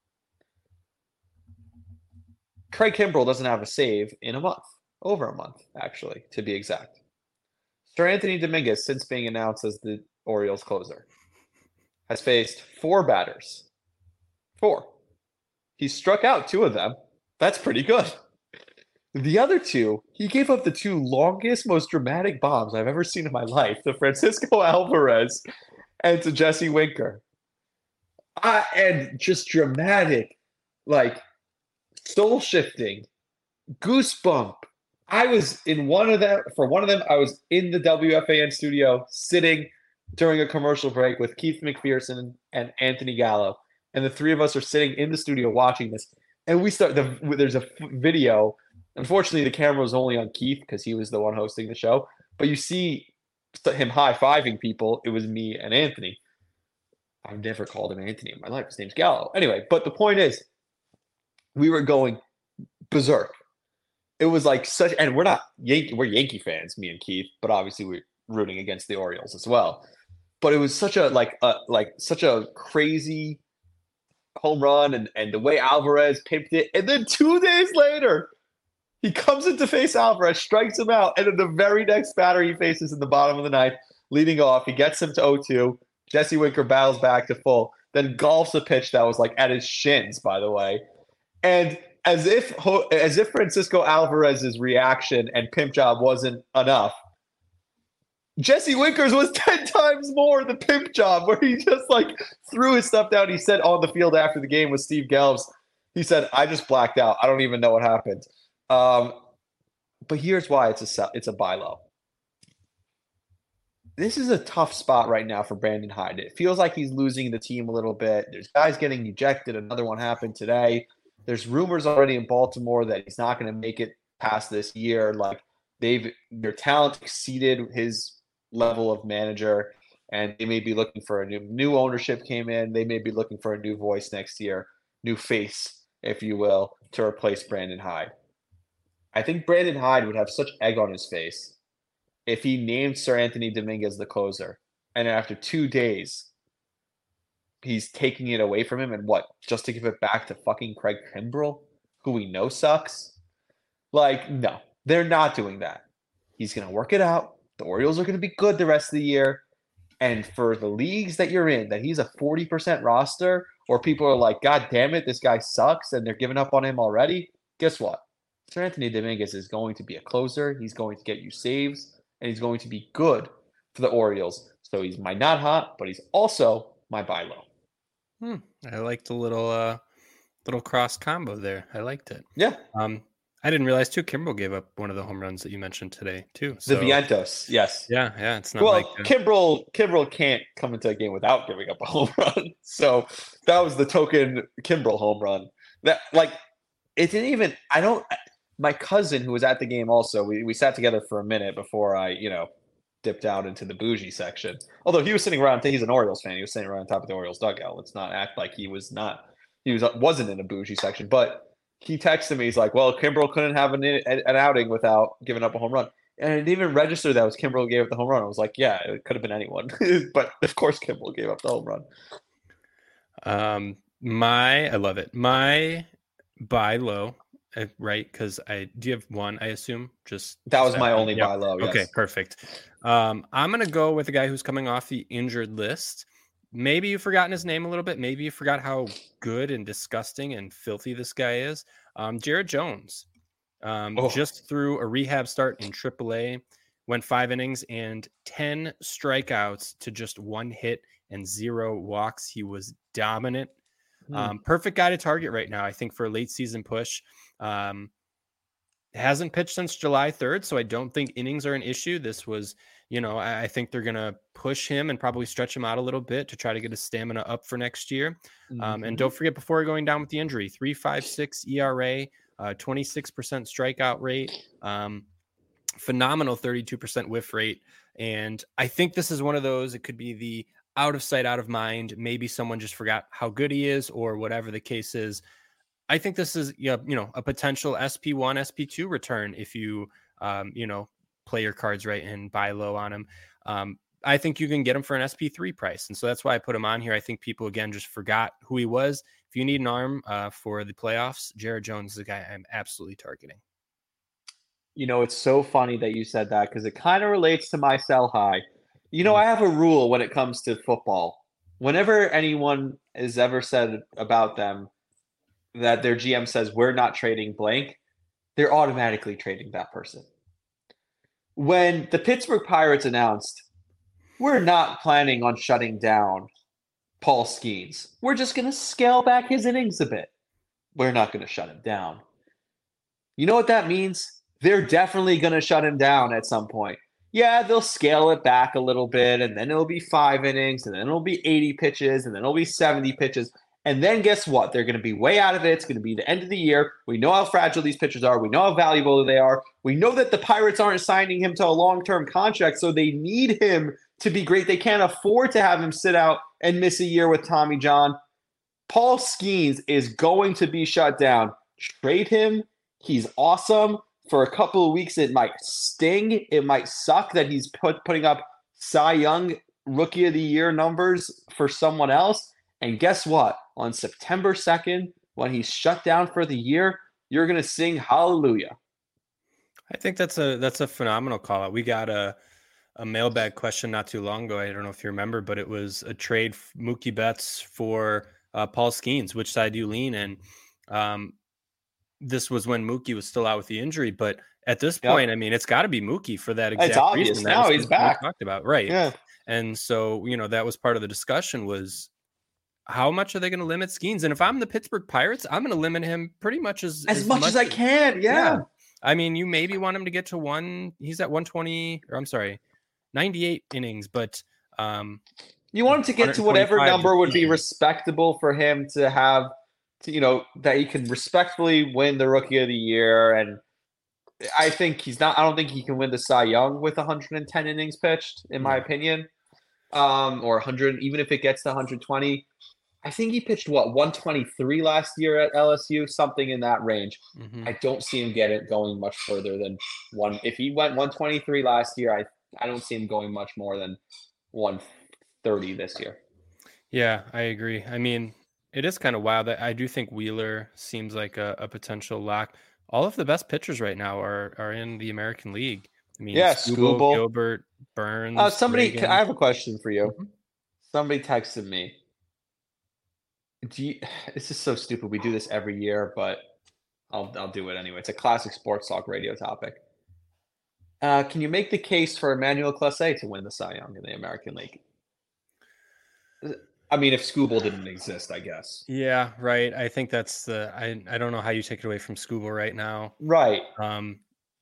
S2: Craig Kimbrell doesn't have a save in a month, over a month, actually, to be exact. Seranthony Dominguez, since being announced as the Orioles closer, has faced four batters. Four. He struck out two of them. That's pretty good. The other two, he gave up the two longest, most dramatic bombs I've ever seen in my life, to Francisco Alvarez and to Jesse Winker. Uh, and just dramatic, like, soul-shifting, goosebump. I was in one of them, for one of them, I was in the W F A N studio sitting during a commercial break with Keith McPherson and Anthony Gallo. And the three of us are sitting in the studio watching this. And we start, the, there's a video. Unfortunately, the camera was only on Keith because he was the one hosting the show. But you see him high-fiving people. It was me and Anthony. I've never called him Anthony in my life. His name's Gallo. Anyway, but the point is, we were going berserk. It was like such, and we're not Yankee, we're Yankee fans, me and Keith, but obviously we're rooting against the Orioles as well. But it was such a like a like such a crazy home run, and and the way Alvarez pimped it, and then two days later, he comes in to face Alvarez, strikes him out, and then the very next batter he faces in the bottom of the ninth, leading off, he gets him to oh two. Jesse Winker battles back to full, then golfs a pitch that was like at his shins, by the way, and as if as if Francisco Alvarez's reaction and pimp job wasn't enough, Jesse Winker's was ten times more the pimp job, where he just like threw his stuff down. He said on the field after the game with Steve Gelbs, he said, "I just blacked out. I don't even know what happened." Um, but here's why it's a it's a buy low. This is a tough spot right now for Brandon Hyde. It feels like he's losing the team a little bit. There's guys getting ejected. Another one happened today. There's rumors already in Baltimore that he's not going to make it past this year. Like they've their talent exceeded his level of manager, and they may be looking for a new new ownership came in. They may be looking for a new voice next year, new face, if you will, to replace Brandon Hyde. I think Brandon Hyde would have such egg on his face if he named Seranthony Dominguez the closer, and after two days, he's taking it away from him, and what, just to give it back to fucking Craig Kimbrell, who we know sucks? Like, no, they're not doing that. He's going to work it out. The Orioles are going to be good the rest of the year. And for the leagues that you're in, that he's a forty percent roster, or people are like, God damn it, this guy sucks, and they're giving up on him already, guess what? Seranthony Dominguez is going to be a closer. He's going to get you saves, and he's going to be good for the Orioles. So he's my not hot, but he's also my buy low.
S3: Hmm. I liked the little uh, little cross combo there. I liked it.
S2: Yeah.
S3: Um, I didn't realize too. Kimbrell gave up one of the home runs that you mentioned today too. So,
S2: the Vientos, yes.
S3: Yeah, yeah. It's not
S2: well,
S3: like a...
S2: Kimbrell. Kimbrell can't come into a game without giving up a home run. So that was the token Kimbrell home run. That like it didn't even. I don't. My cousin who was at the game also. We we sat together for a minute before I you know dipped out into the bougie section. Although he was sitting around. He's an Orioles fan. He was sitting around on top of the Orioles dugout. Let's not act like he was not. He was wasn't in a bougie section, but. He texted me. He's like, well, Kimbrell couldn't have an, an outing without giving up a home run. And it didn't even register that was Kimbrell gave up the home run. I was like, yeah, it could have been anyone. But, of course, Kimbrell gave up the home run.
S3: Um, my, I love it. My buy low, right? Because I, do you have one, I assume? Just
S2: That was my
S3: one?
S2: only
S3: Yep.
S2: buy low, yes.
S3: Okay, perfect. Um, I'm going to go with a guy who's coming off the injured list. Maybe you've forgotten his name a little bit. Maybe you forgot how good and disgusting and filthy this guy is. Um, Jared Jones um,
S2: Oh.
S3: just threw a rehab start in triple A, went five innings and ten strikeouts to just one hit and zero walks. He was dominant.
S2: Hmm.
S3: Um, perfect guy to target right now, I think, for a late season push. Um, hasn't pitched since July third, so I don't think innings are an issue. This was, you know, I, I think they're going to push him and probably stretch him out a little bit to try to get his stamina up for next year. Mm-hmm. Um, and don't forget, before going down with the injury, three point five six E R A, uh, twenty-six percent strikeout rate, um, phenomenal thirty-two percent whiff rate. And I think this is one of those, it could be the out of sight, out of mind. Maybe someone just forgot how good he is or whatever the case is. I think this is, you know, a potential S P one, S P two return if you, um, you know, play your cards right and buy low on him. Um, I think you can get him for an S P three price. And so that's why I put him on here. I think people, again, just forgot who he was. If you need an arm uh, for the playoffs, Jared Jones is the guy I'm absolutely targeting.
S2: You know, it's so funny that you said that because it kind of relates to my sell high. You know, I have a rule when it comes to football. Whenever anyone has ever said about them that their G M says, we're not trading blank, they're automatically trading that person. When the Pittsburgh Pirates announced, we're not planning on shutting down Paul Skeens. We're just going to scale back his innings a bit. We're not going to shut him down. You know what that means? They're definitely going to shut him down at some point. Yeah, they'll scale it back a little bit, and then it'll be five innings, and then it'll be eighty pitches, and then it'll be seventy pitches. And then guess what? They're going to be way out of it. It's going to be the end of the year. We know how fragile these pitchers are. We know how valuable they are. We know that the Pirates aren't signing him to a long-term contract, so they need him to be great. They can't afford to have him sit out and miss a year with Tommy John. Paul Skeens is going to be shut down. Trade him. He's awesome. For a couple of weeks, it might sting. It might suck that he's put, putting up Cy Young Rookie of the Year numbers for someone else. And guess what? On September second, when he's shut down for the year, you're going to sing hallelujah.
S3: I think that's a that's a phenomenal call out. We got a a mailbag question not too long ago. I don't know if you remember, but it was a trade Mookie Betts for uh, Paul Skeens. Which side do you lean in? Um, this was when Mookie was still out with the injury, but at this point, yep. I mean, it's got to be Mookie for that exact
S2: it's obvious.
S3: reason.
S2: Now he's back.
S3: Talked about right,
S2: yeah.
S3: And so you know that was part of the discussion was how much are they going to limit Skeens? And if I'm the Pittsburgh Pirates, I'm going to limit him pretty much as
S2: as, as much, much as I can. Yeah. yeah.
S3: I mean, you maybe want him to get to one. He's at one twenty, or I'm sorry, ninety-eight innings, but um,
S2: you want him to get to whatever number would be respectable for him to have. To, you know, that he can respectfully win the Rookie of the Year. And I think he's not, I don't think he can win the Cy Young with one hundred ten innings pitched, in my opinion. Um, or one hundred, even if it gets to one hundred twenty. I think he pitched, what, one twenty-three last year at L S U, something in that range. Mm-hmm. I don't see him get it going much further than one. If he went one twenty-three last year, I, I don't see him going much more than one thirty this year.
S3: Yeah, I agree. I mean, it is kind of wild that I do think Wheeler seems like a, a potential lock. All of the best pitchers right now are are in the American League. I mean,
S2: yeah,
S3: Skubal, Gilbert, Burns.
S2: Uh, somebody,
S3: Reagan.
S2: I have a question for you.
S3: Mm-hmm.
S2: Somebody texted me. Do you, this is so stupid. We do this every year, but I'll I'll do it anyway. It's a classic sports talk radio topic. Uh, can you make the case for Emmanuel Clase to win the Cy Young in the American League? I mean, if Skubal didn't exist, I guess.
S3: Yeah, right. I think that's the. I I don't know how you take it away from Skubal right now.
S2: Right.
S3: Um.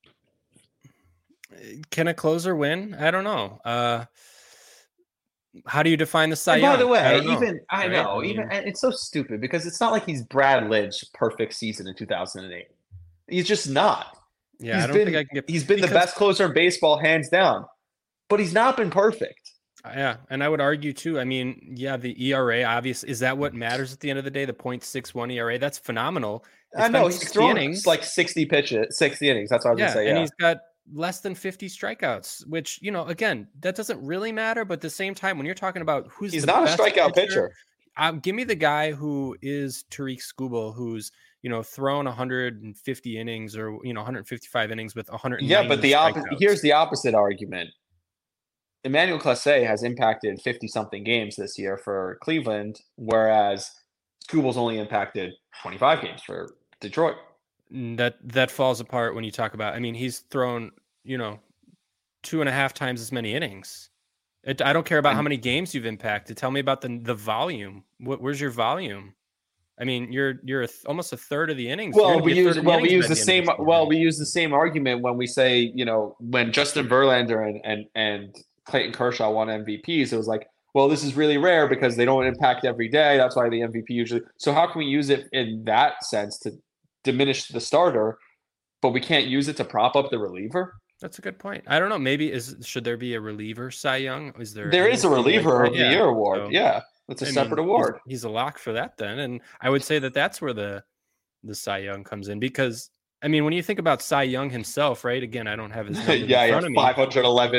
S3: Can a closer win? I don't know. Uh. How do you define the Cy Young?
S2: By the way,
S3: I
S2: even I
S3: right?
S2: know,
S3: I mean,
S2: even and it's so stupid because it's not like he's Brad Lynch perfect season in two thousand eight. He's just not.
S3: Yeah,
S2: he's
S3: I don't
S2: been,
S3: think I can get.
S2: He's been because, the best closer in baseball, hands down, but he's not been perfect.
S3: Yeah, and I would argue too. I mean, yeah, the E R A, obviously, is that what matters at the end of the day? The point six one E R A, that's phenomenal. It's
S2: I know he's thrown
S3: innings.
S2: like sixty pitches, sixty innings. That's what I was
S3: yeah,
S2: gonna say.
S3: And
S2: yeah.
S3: he's got less than fifty strikeouts, which, you know, again, that doesn't really matter. But at the same time, when you're talking about who's
S2: he's
S3: the
S2: not
S3: best
S2: a strikeout pitcher,
S3: pitcher um, give me the guy who is Tariq Skubal, who's, you know, thrown one hundred fifty innings or, you know, one hundred fifty-five innings with one hundred.
S2: Yeah, but the opposite. Here's the opposite argument. Emmanuel Clase has impacted fifty-something games this year for Cleveland, whereas Skubal's only impacted twenty-five games for Detroit.
S3: That that falls apart when you talk about. I mean, he's thrown, you know, two and a half times as many innings. It, I don't care about how many games you've impacted. Tell me about the the volume. What, where's your volume? I mean, you're you're a th- almost a third of the innings.
S2: Well, we use well we use the same well we use the same argument when we say, you know, when Justin Verlander and and and Clayton Kershaw won M V Ps. It was like, well, this is really rare because they don't impact every day. That's why the M V P usually. So how can we use it in that sense to diminish the starter, but we can't use it to prop up the reliever?
S3: That's a good point. I don't know. Maybe is should there be a reliever Cy Young? Is there?
S2: There is a reliever
S3: like
S2: of the yeah. year award. So, yeah, that's a I separate
S3: mean,
S2: award.
S3: He's, he's a lock for that then, and I would say that that's where the the Cy Young comes in because I mean, when you think about Cy Young himself, right? Again, I don't have his numbers
S2: yeah,
S3: in front
S2: yeah,
S3: of me.
S2: five hundred eleven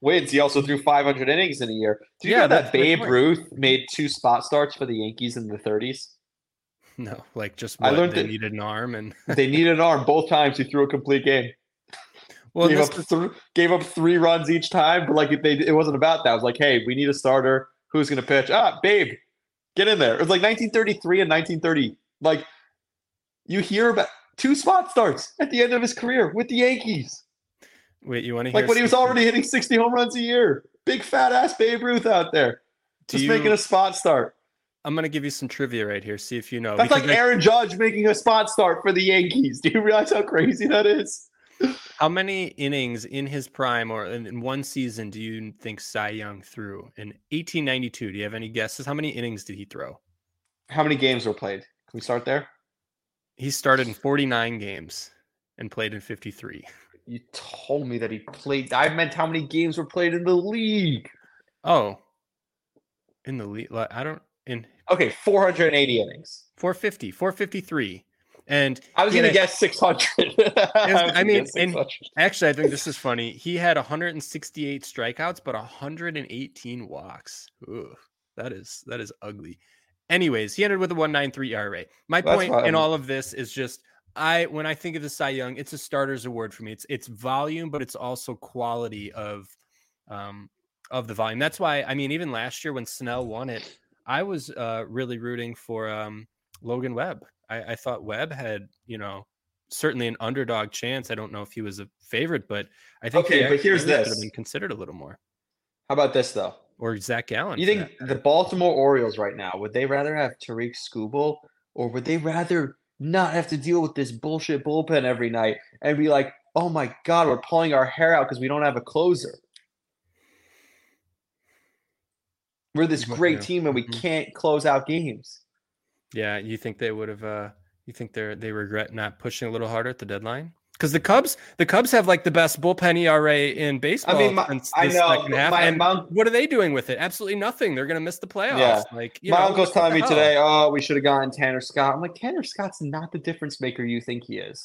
S2: wins. He also threw five hundred innings in a year. Do you
S3: Yeah,
S2: know that
S3: that's my
S2: Babe
S3: point.
S2: Ruth made two spot starts for the Yankees in the thirties?
S3: No, like just
S2: I
S3: what,
S2: learned
S3: they
S2: that-
S3: needed an arm and
S2: They needed an arm both times. He threw a complete game.
S3: well,
S2: gave
S3: this
S2: up
S3: is,
S2: th- gave up three runs each time, but like it, they, it wasn't about that. It was like, hey, we need a starter. Who's going to pitch? Ah, Babe, get in there. It was like nineteen thirty-three and nineteen thirty. Like you hear about two spot starts at the end of his career with the Yankees.
S3: wait, you want to hear
S2: Like when he was
S3: something?
S2: already hitting sixty home runs a year. Big fat ass Babe Ruth out there,
S3: Do
S2: just
S3: you-
S2: making a spot start.
S3: I'm gonna give you some trivia right here. See if you know.
S2: That's
S3: because
S2: like
S3: I-
S2: Aaron Judge making a spot start for the Yankees. Do you realize how crazy that is?
S3: How many innings in his prime or in, in one season do you think Cy Young threw in eighteen ninety-two? Do you have any guesses? How many innings did he throw?
S2: How many games were played? Can we start there?
S3: He started in forty-nine games and played in fifty-three.
S2: You told me that he played. I meant how many games were played in the league.
S3: Oh, in the league, I don't in
S2: Okay, four hundred eighty innings.
S3: four fifty, four fifty-three. And
S2: I was
S3: he
S2: going to
S3: had a-
S2: guess six hundred. I, was
S3: I
S2: gonna
S3: mean,
S2: guess
S3: and-
S2: six hundred.
S3: Actually, I think this is funny. He had one hundred sixty-eight strikeouts, but one hundred eighteen walks. Ooh, that is that is ugly. Anyways, he ended with a one point nine three E R A. My
S2: That's
S3: point
S2: fine.
S3: in all of this is just I when I think of the Cy Young, it's a starter's award for me. It's it's volume, but it's also quality of um of the volume. That's why I mean, even last year when Snell won it, I was uh really rooting for um Logan Webb. I, I thought Webb had, you know, certainly an underdog chance. I don't know if he was a favorite, but I think
S2: Okay,
S3: he
S2: but
S3: actually
S2: here's
S3: really should
S2: this.
S3: have been considered a little more.
S2: How about this, though?
S3: Or Zach Gallen.
S2: You
S3: for
S2: think
S3: that
S2: the Baltimore Orioles right now, would they rather have Tariq Skubal or would they rather not have to deal with this bullshit bullpen every night and be like, oh my God, we're pulling our hair out because we don't have a closer? We're this
S3: What-
S2: great
S3: yeah.
S2: team and we
S3: Mhm.
S2: can't close out games.
S3: Yeah, you think they would have? Uh, you think they are they regret not pushing a little harder at the deadline? Because the Cubs, the Cubs have like the best bullpen E R A in baseball.
S2: I mean, my-
S3: since
S2: I
S3: this
S2: know,
S3: second
S2: but
S3: half.
S2: my-
S3: and
S2: my-
S3: what are they doing with it? Absolutely nothing. They're going to miss the playoffs.
S2: Yeah.
S3: Like you
S2: My
S3: know,
S2: uncle's
S3: what
S2: telling
S3: the
S2: me
S3: hell?
S2: today, oh, we should have gotten Tanner Scott. I'm like, Tanner Scott's not the difference maker you think he is.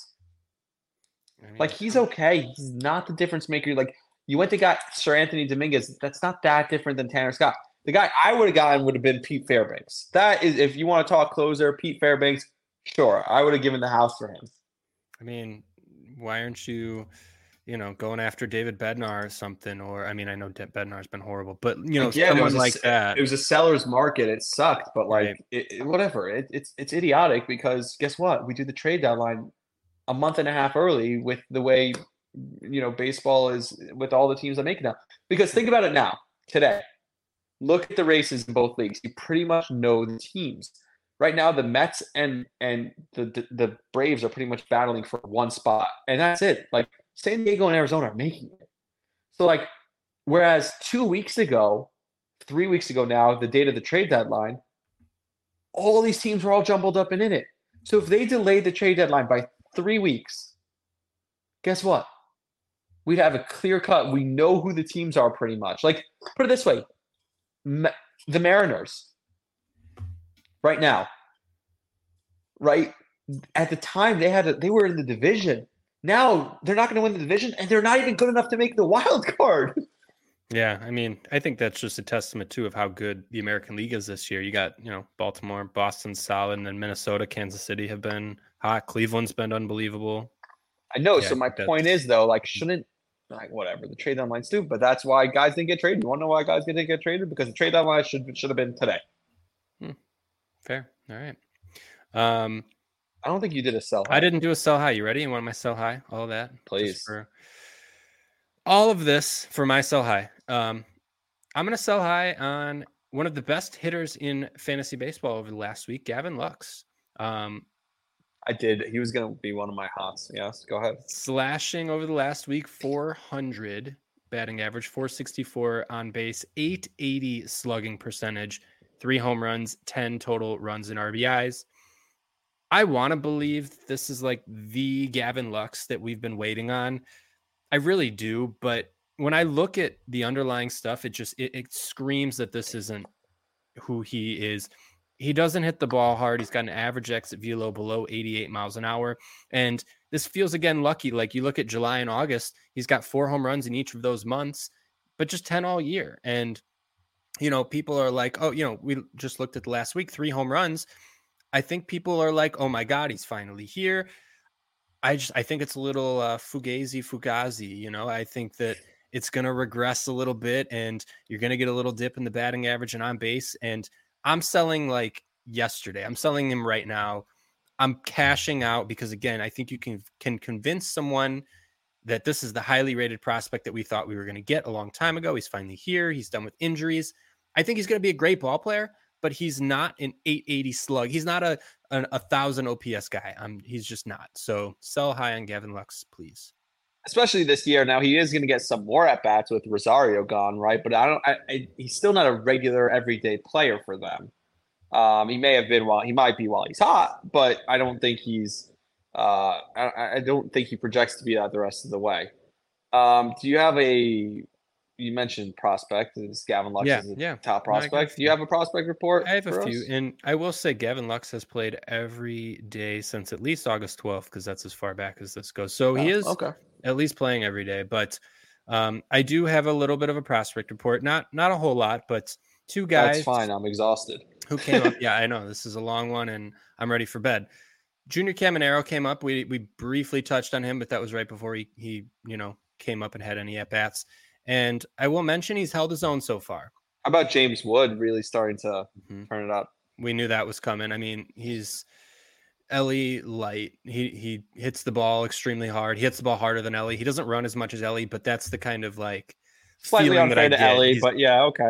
S3: I mean,
S2: Like, he's okay. He's not the difference maker. Like, you went to got Sir Anthony Dominguez. That's not that different than Tanner Scott. The guy I would have gotten would have been Pete Fairbanks. That is, if you want to talk closer, Pete Fairbanks, sure. I would have given the house for him.
S3: I mean, why aren't you, you know, going after David Bednar or something? Or I mean, I know De- Bednar's been horrible, but you know,
S2: Again, it
S3: someone
S2: was a
S3: like
S2: s-
S3: that.
S2: It was a seller's market. It sucked, but like,
S3: Right.
S2: it, it- whatever. It, it's it's idiotic because guess what? We do the trade deadline a month and a half early with the way you know baseball is with all the teams that make it now. Because think about it now, today. Look at the races in both leagues. You pretty much know the teams. Right now, the Mets and and the, the the Braves are pretty much battling for one spot, and that's it. Like San Diego and Arizona are making it. So like, whereas two weeks ago, three weeks ago now, the date of the trade deadline, all these teams were all jumbled up and in it. So if they delayed the trade deadline by three weeks, guess what? We'd have a clear cut. We know who the teams are pretty much. Like, put it this way. Ma- the Mariners, right now, right at the time they had a, they were in the division. Now they're not going to win the division, and they're not even good enough to make the wild card.
S3: Yeah, I mean, I think that's just a testament too of how good the American League is this year. You got, you know, Baltimore, Boston's solid, and then Minnesota, Kansas City have been hot. Cleveland's been unbelievable.
S2: I know.
S3: Yeah,
S2: so
S3: I
S2: my
S3: think
S2: point
S3: that's-
S2: is though, like, shouldn't like whatever the trade deadline's stupid, but that's why guys didn't get traded. You want to know why guys didn't get traded? Because the trade deadline should should have been today.
S3: Fair. All right. Um,
S2: I don't think you did a sell.
S3: I didn't do a sell high. You ready? You want my sell high? All of that? Just
S2: Please.
S3: For all of this for my sell high. Um, I'm going to sell high on one of the best hitters in fantasy baseball over the last week, Gavin Lux. Um,
S2: I did. He was going to be one of my hots. Yes, go ahead.
S3: slashing over the last week, four hundred batting average, four sixty-four on base, eight eighty slugging percentage, three home runs, ten total runs and R B Is. I want to believe this is like the Gavin Lux that we've been waiting on. I really do, but when I look at the underlying stuff, it just it, it screams that this isn't who he is. He doesn't hit the ball hard. He's got an average exit velo below eighty-eight miles an hour. And this feels, again, lucky. Like you look at July and August, he's got four home runs in each of those months. but just ten all year. And, you know, people are like, oh, you know, we just looked at the last week, three home runs. I think people are like, oh my God, he's finally here. I just, I think it's a little uh, fugazi, fugazi, you know, I think that it's going to regress a little bit and you're going to get a little dip in the batting average and on base. And I'm selling like yesterday, I'm selling him right now. I'm cashing out because again, I think you can, can convince someone that this is the highly rated prospect that we thought we were going to get a long time ago. He's finally here. He's done with injuries. I think he's going to be a great ball player, but he's not an eight eighty slug. He's not a an, a thousand O P S guy. I'm he's just not. So sell high on Gavin Lux, please.
S2: Especially this year. Now he is going to get some more at bats with Rosario gone, right? But I don't. I, I, he's still not a regular everyday player for them. Um, he may have been while he might be while he's hot, but I don't think he's. Uh, I, I don't think he projects to be that the rest of the way. Um, do you have a? You mentioned prospect. Is Gavin Lux
S3: yeah,
S2: is a
S3: yeah.
S2: top prospect? Do you have a prospect report?
S3: I have a
S2: for
S3: few,
S2: us?
S3: and I will say Gavin Lux has played every day since at least August twelfth, because that's as far back as this goes. So
S2: Oh,
S3: he is
S2: okay.
S3: at least playing every day. But um, I do have a little bit of a prospect report. Not not a whole lot, but two guys.
S2: That's fine. I'm exhausted.
S3: Who came up? Yeah, I know this is a long one, and I'm ready for bed. Junior Caminero came up. We we briefly touched on him, but that was right before he he you know came up and had any at bats. And I will mention he's held his own so far.
S2: How about James Wood really starting to
S3: Mm-hmm.
S2: turn it up?
S3: We knew that was coming. I mean, he's Ellie light. He he hits the ball extremely hard. He hits the ball harder than Ellie. He doesn't run as much as Ellie, but that's the kind of like
S2: Slightly
S3: feeling that I
S2: unfair to
S3: get.
S2: Ellie,
S3: He's-
S2: but yeah, okay.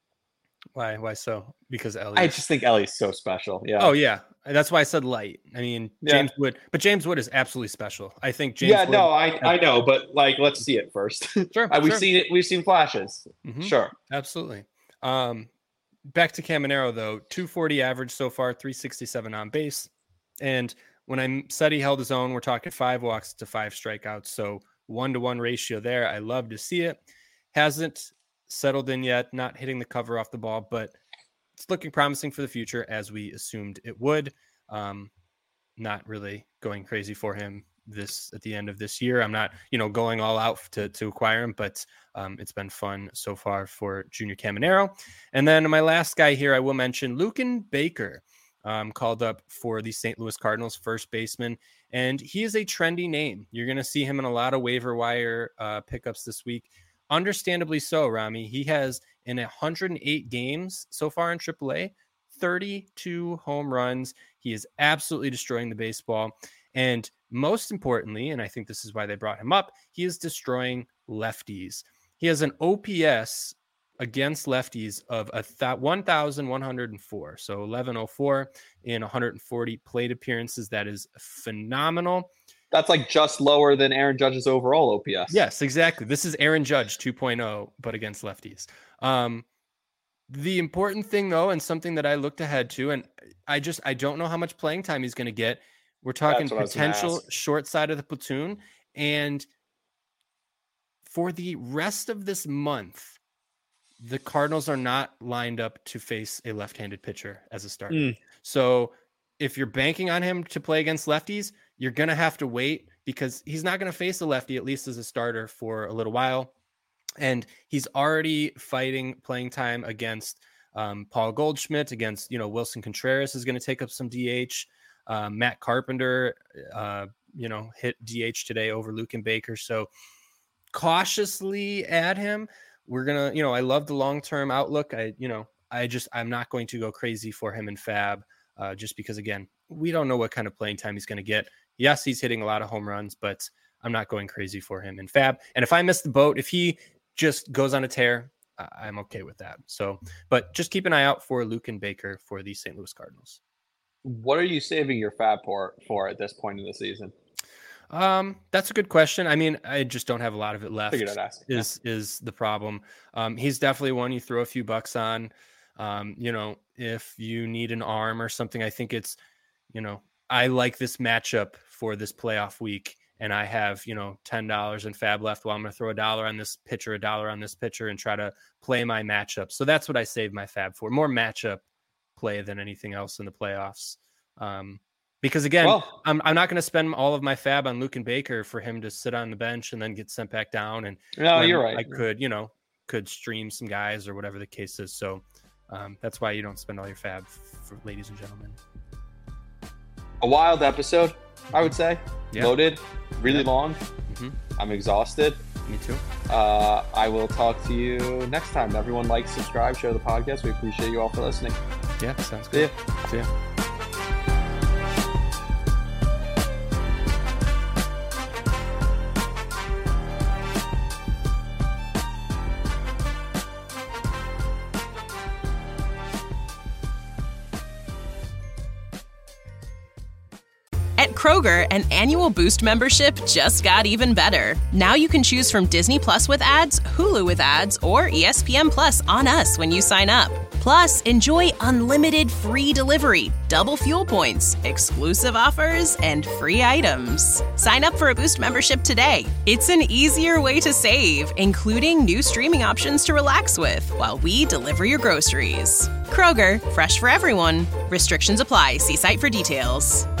S3: Why why so? Because Ellie.
S2: I just think Ellie's so special. Yeah.
S3: Oh yeah, that's why I said light. I mean
S2: Yeah.
S3: James Wood, but James Wood is absolutely special. I think James.
S2: yeah,
S3: Wood,
S2: no, I, I know, but like, let's see it first.
S3: Sure,
S2: Uh, we've
S3: sure.
S2: seen it. We've seen flashes.
S3: Mhm.
S2: Sure.
S3: Absolutely. Um, back to Caminero though, two forty average so far, three sixty-seven on base, and when I said he held his own, we're talking five walks to five strikeouts, so one to one ratio there. I love to see it. Hasn't settled in yet, not hitting the cover off the ball, but it's looking promising for the future, as we assumed it would. Um, not really going crazy for him this at the end of this year. I'm not, you know, going all out to to acquire him, but um, it's been fun so far for Junior Caminero. And then my last guy here, I will mention Lucan Baker, um, called up for the Saint Louis Cardinals, first baseman, and he is a trendy name. You're going to see him in a lot of waiver wire uh, pickups this week. Understandably so, Rami. He has in one hundred eight games so far in triple A, thirty-two home runs. He is absolutely destroying the baseball. And most importantly, and I think this is why they brought him up, he is destroying lefties. He has an O P S against lefties of a th- one thousand one hundred four. So eleven oh four in one hundred forty plate appearances. That is phenomenal.
S2: That's like just lower than Aaron Judge's overall O P S.
S3: Yes, exactly. This is Aaron Judge two point oh, but against lefties. Um, the important thing, though, and something that I looked ahead to, and I just I don't know how much playing time he's going to get. We're talking
S2: That's what I was gonna
S3: potential
S2: ask.
S3: short side of the platoon. And for the rest of this month, the Cardinals are not lined up to face a left-handed pitcher as a starter.
S2: Mm.
S3: So if you're banking on him to play against lefties, you're going to have to wait because he's not going to face a lefty, at least as a starter, for a little while. And he's already fighting playing time against um, Paul Goldschmidt, against, you know, Wilson Contreras is going to take up some D H. Uh, Matt Carpenter, uh, you know, hit D H today over Lucan Baker. So cautiously add him. We're going to, you know, I love the long-term outlook. I, you know, I just, I'm not going to go crazy for him in Fab uh, just because, again, we don't know what kind of playing time he's going to get. Yes, he's hitting a lot of home runs, but I'm not going crazy for him in Fab. And if I miss the boat, if he just goes on a tear, I'm okay with that. So, but just keep an eye out for Lucan Baker for the Saint Louis Cardinals.
S2: What are you saving your fab for, for at this point in the season?
S3: Um, that's a good question. I mean, I just don't have a lot of it left.
S2: Figured I'd ask.
S3: Is yeah. is the problem? Um, he's definitely one you throw a few bucks on. Um, you know, if you need an arm or something, I think it's, you know, I like this matchup for this playoff week, and I have, you know, ten dollars in Fab left. Well, I'm going to throw a dollar on this pitcher, a dollar on this pitcher, and try to play my matchup. So that's what I save my Fab for. More matchup play than anything else in the playoffs. Um, because again, well, I'm I'm not going to spend all of my Fab on Lucan Baker for him to sit on the bench and then get sent back down. And
S2: no, you're right.
S3: I could, you know, could stream some guys or whatever the case is. So um, that's why you don't spend all your fab, for ladies and gentlemen.
S2: A wild episode, I would say.
S3: Yeah.
S2: Loaded, really
S3: Yeah.
S2: long.
S3: Mm-hmm.
S2: I'm exhausted.
S3: Me too.
S2: Uh, I will talk to you next time. Everyone like, subscribe, share the podcast. We appreciate you all for listening.
S3: Yeah, sounds
S2: See ya.
S3: good. See ya.
S1: At Kroger, an annual Boost membership just got even better. Now you can choose from Disney Plus with ads, Hulu with ads, or E S P N Plus on us when you sign up. Plus, enjoy unlimited free delivery, double fuel points, exclusive offers, and free items. Sign up for a Boost membership today. It's an easier way to save, including new streaming options to relax with while we deliver your groceries. Kroger, fresh for everyone. Restrictions apply. See site for details.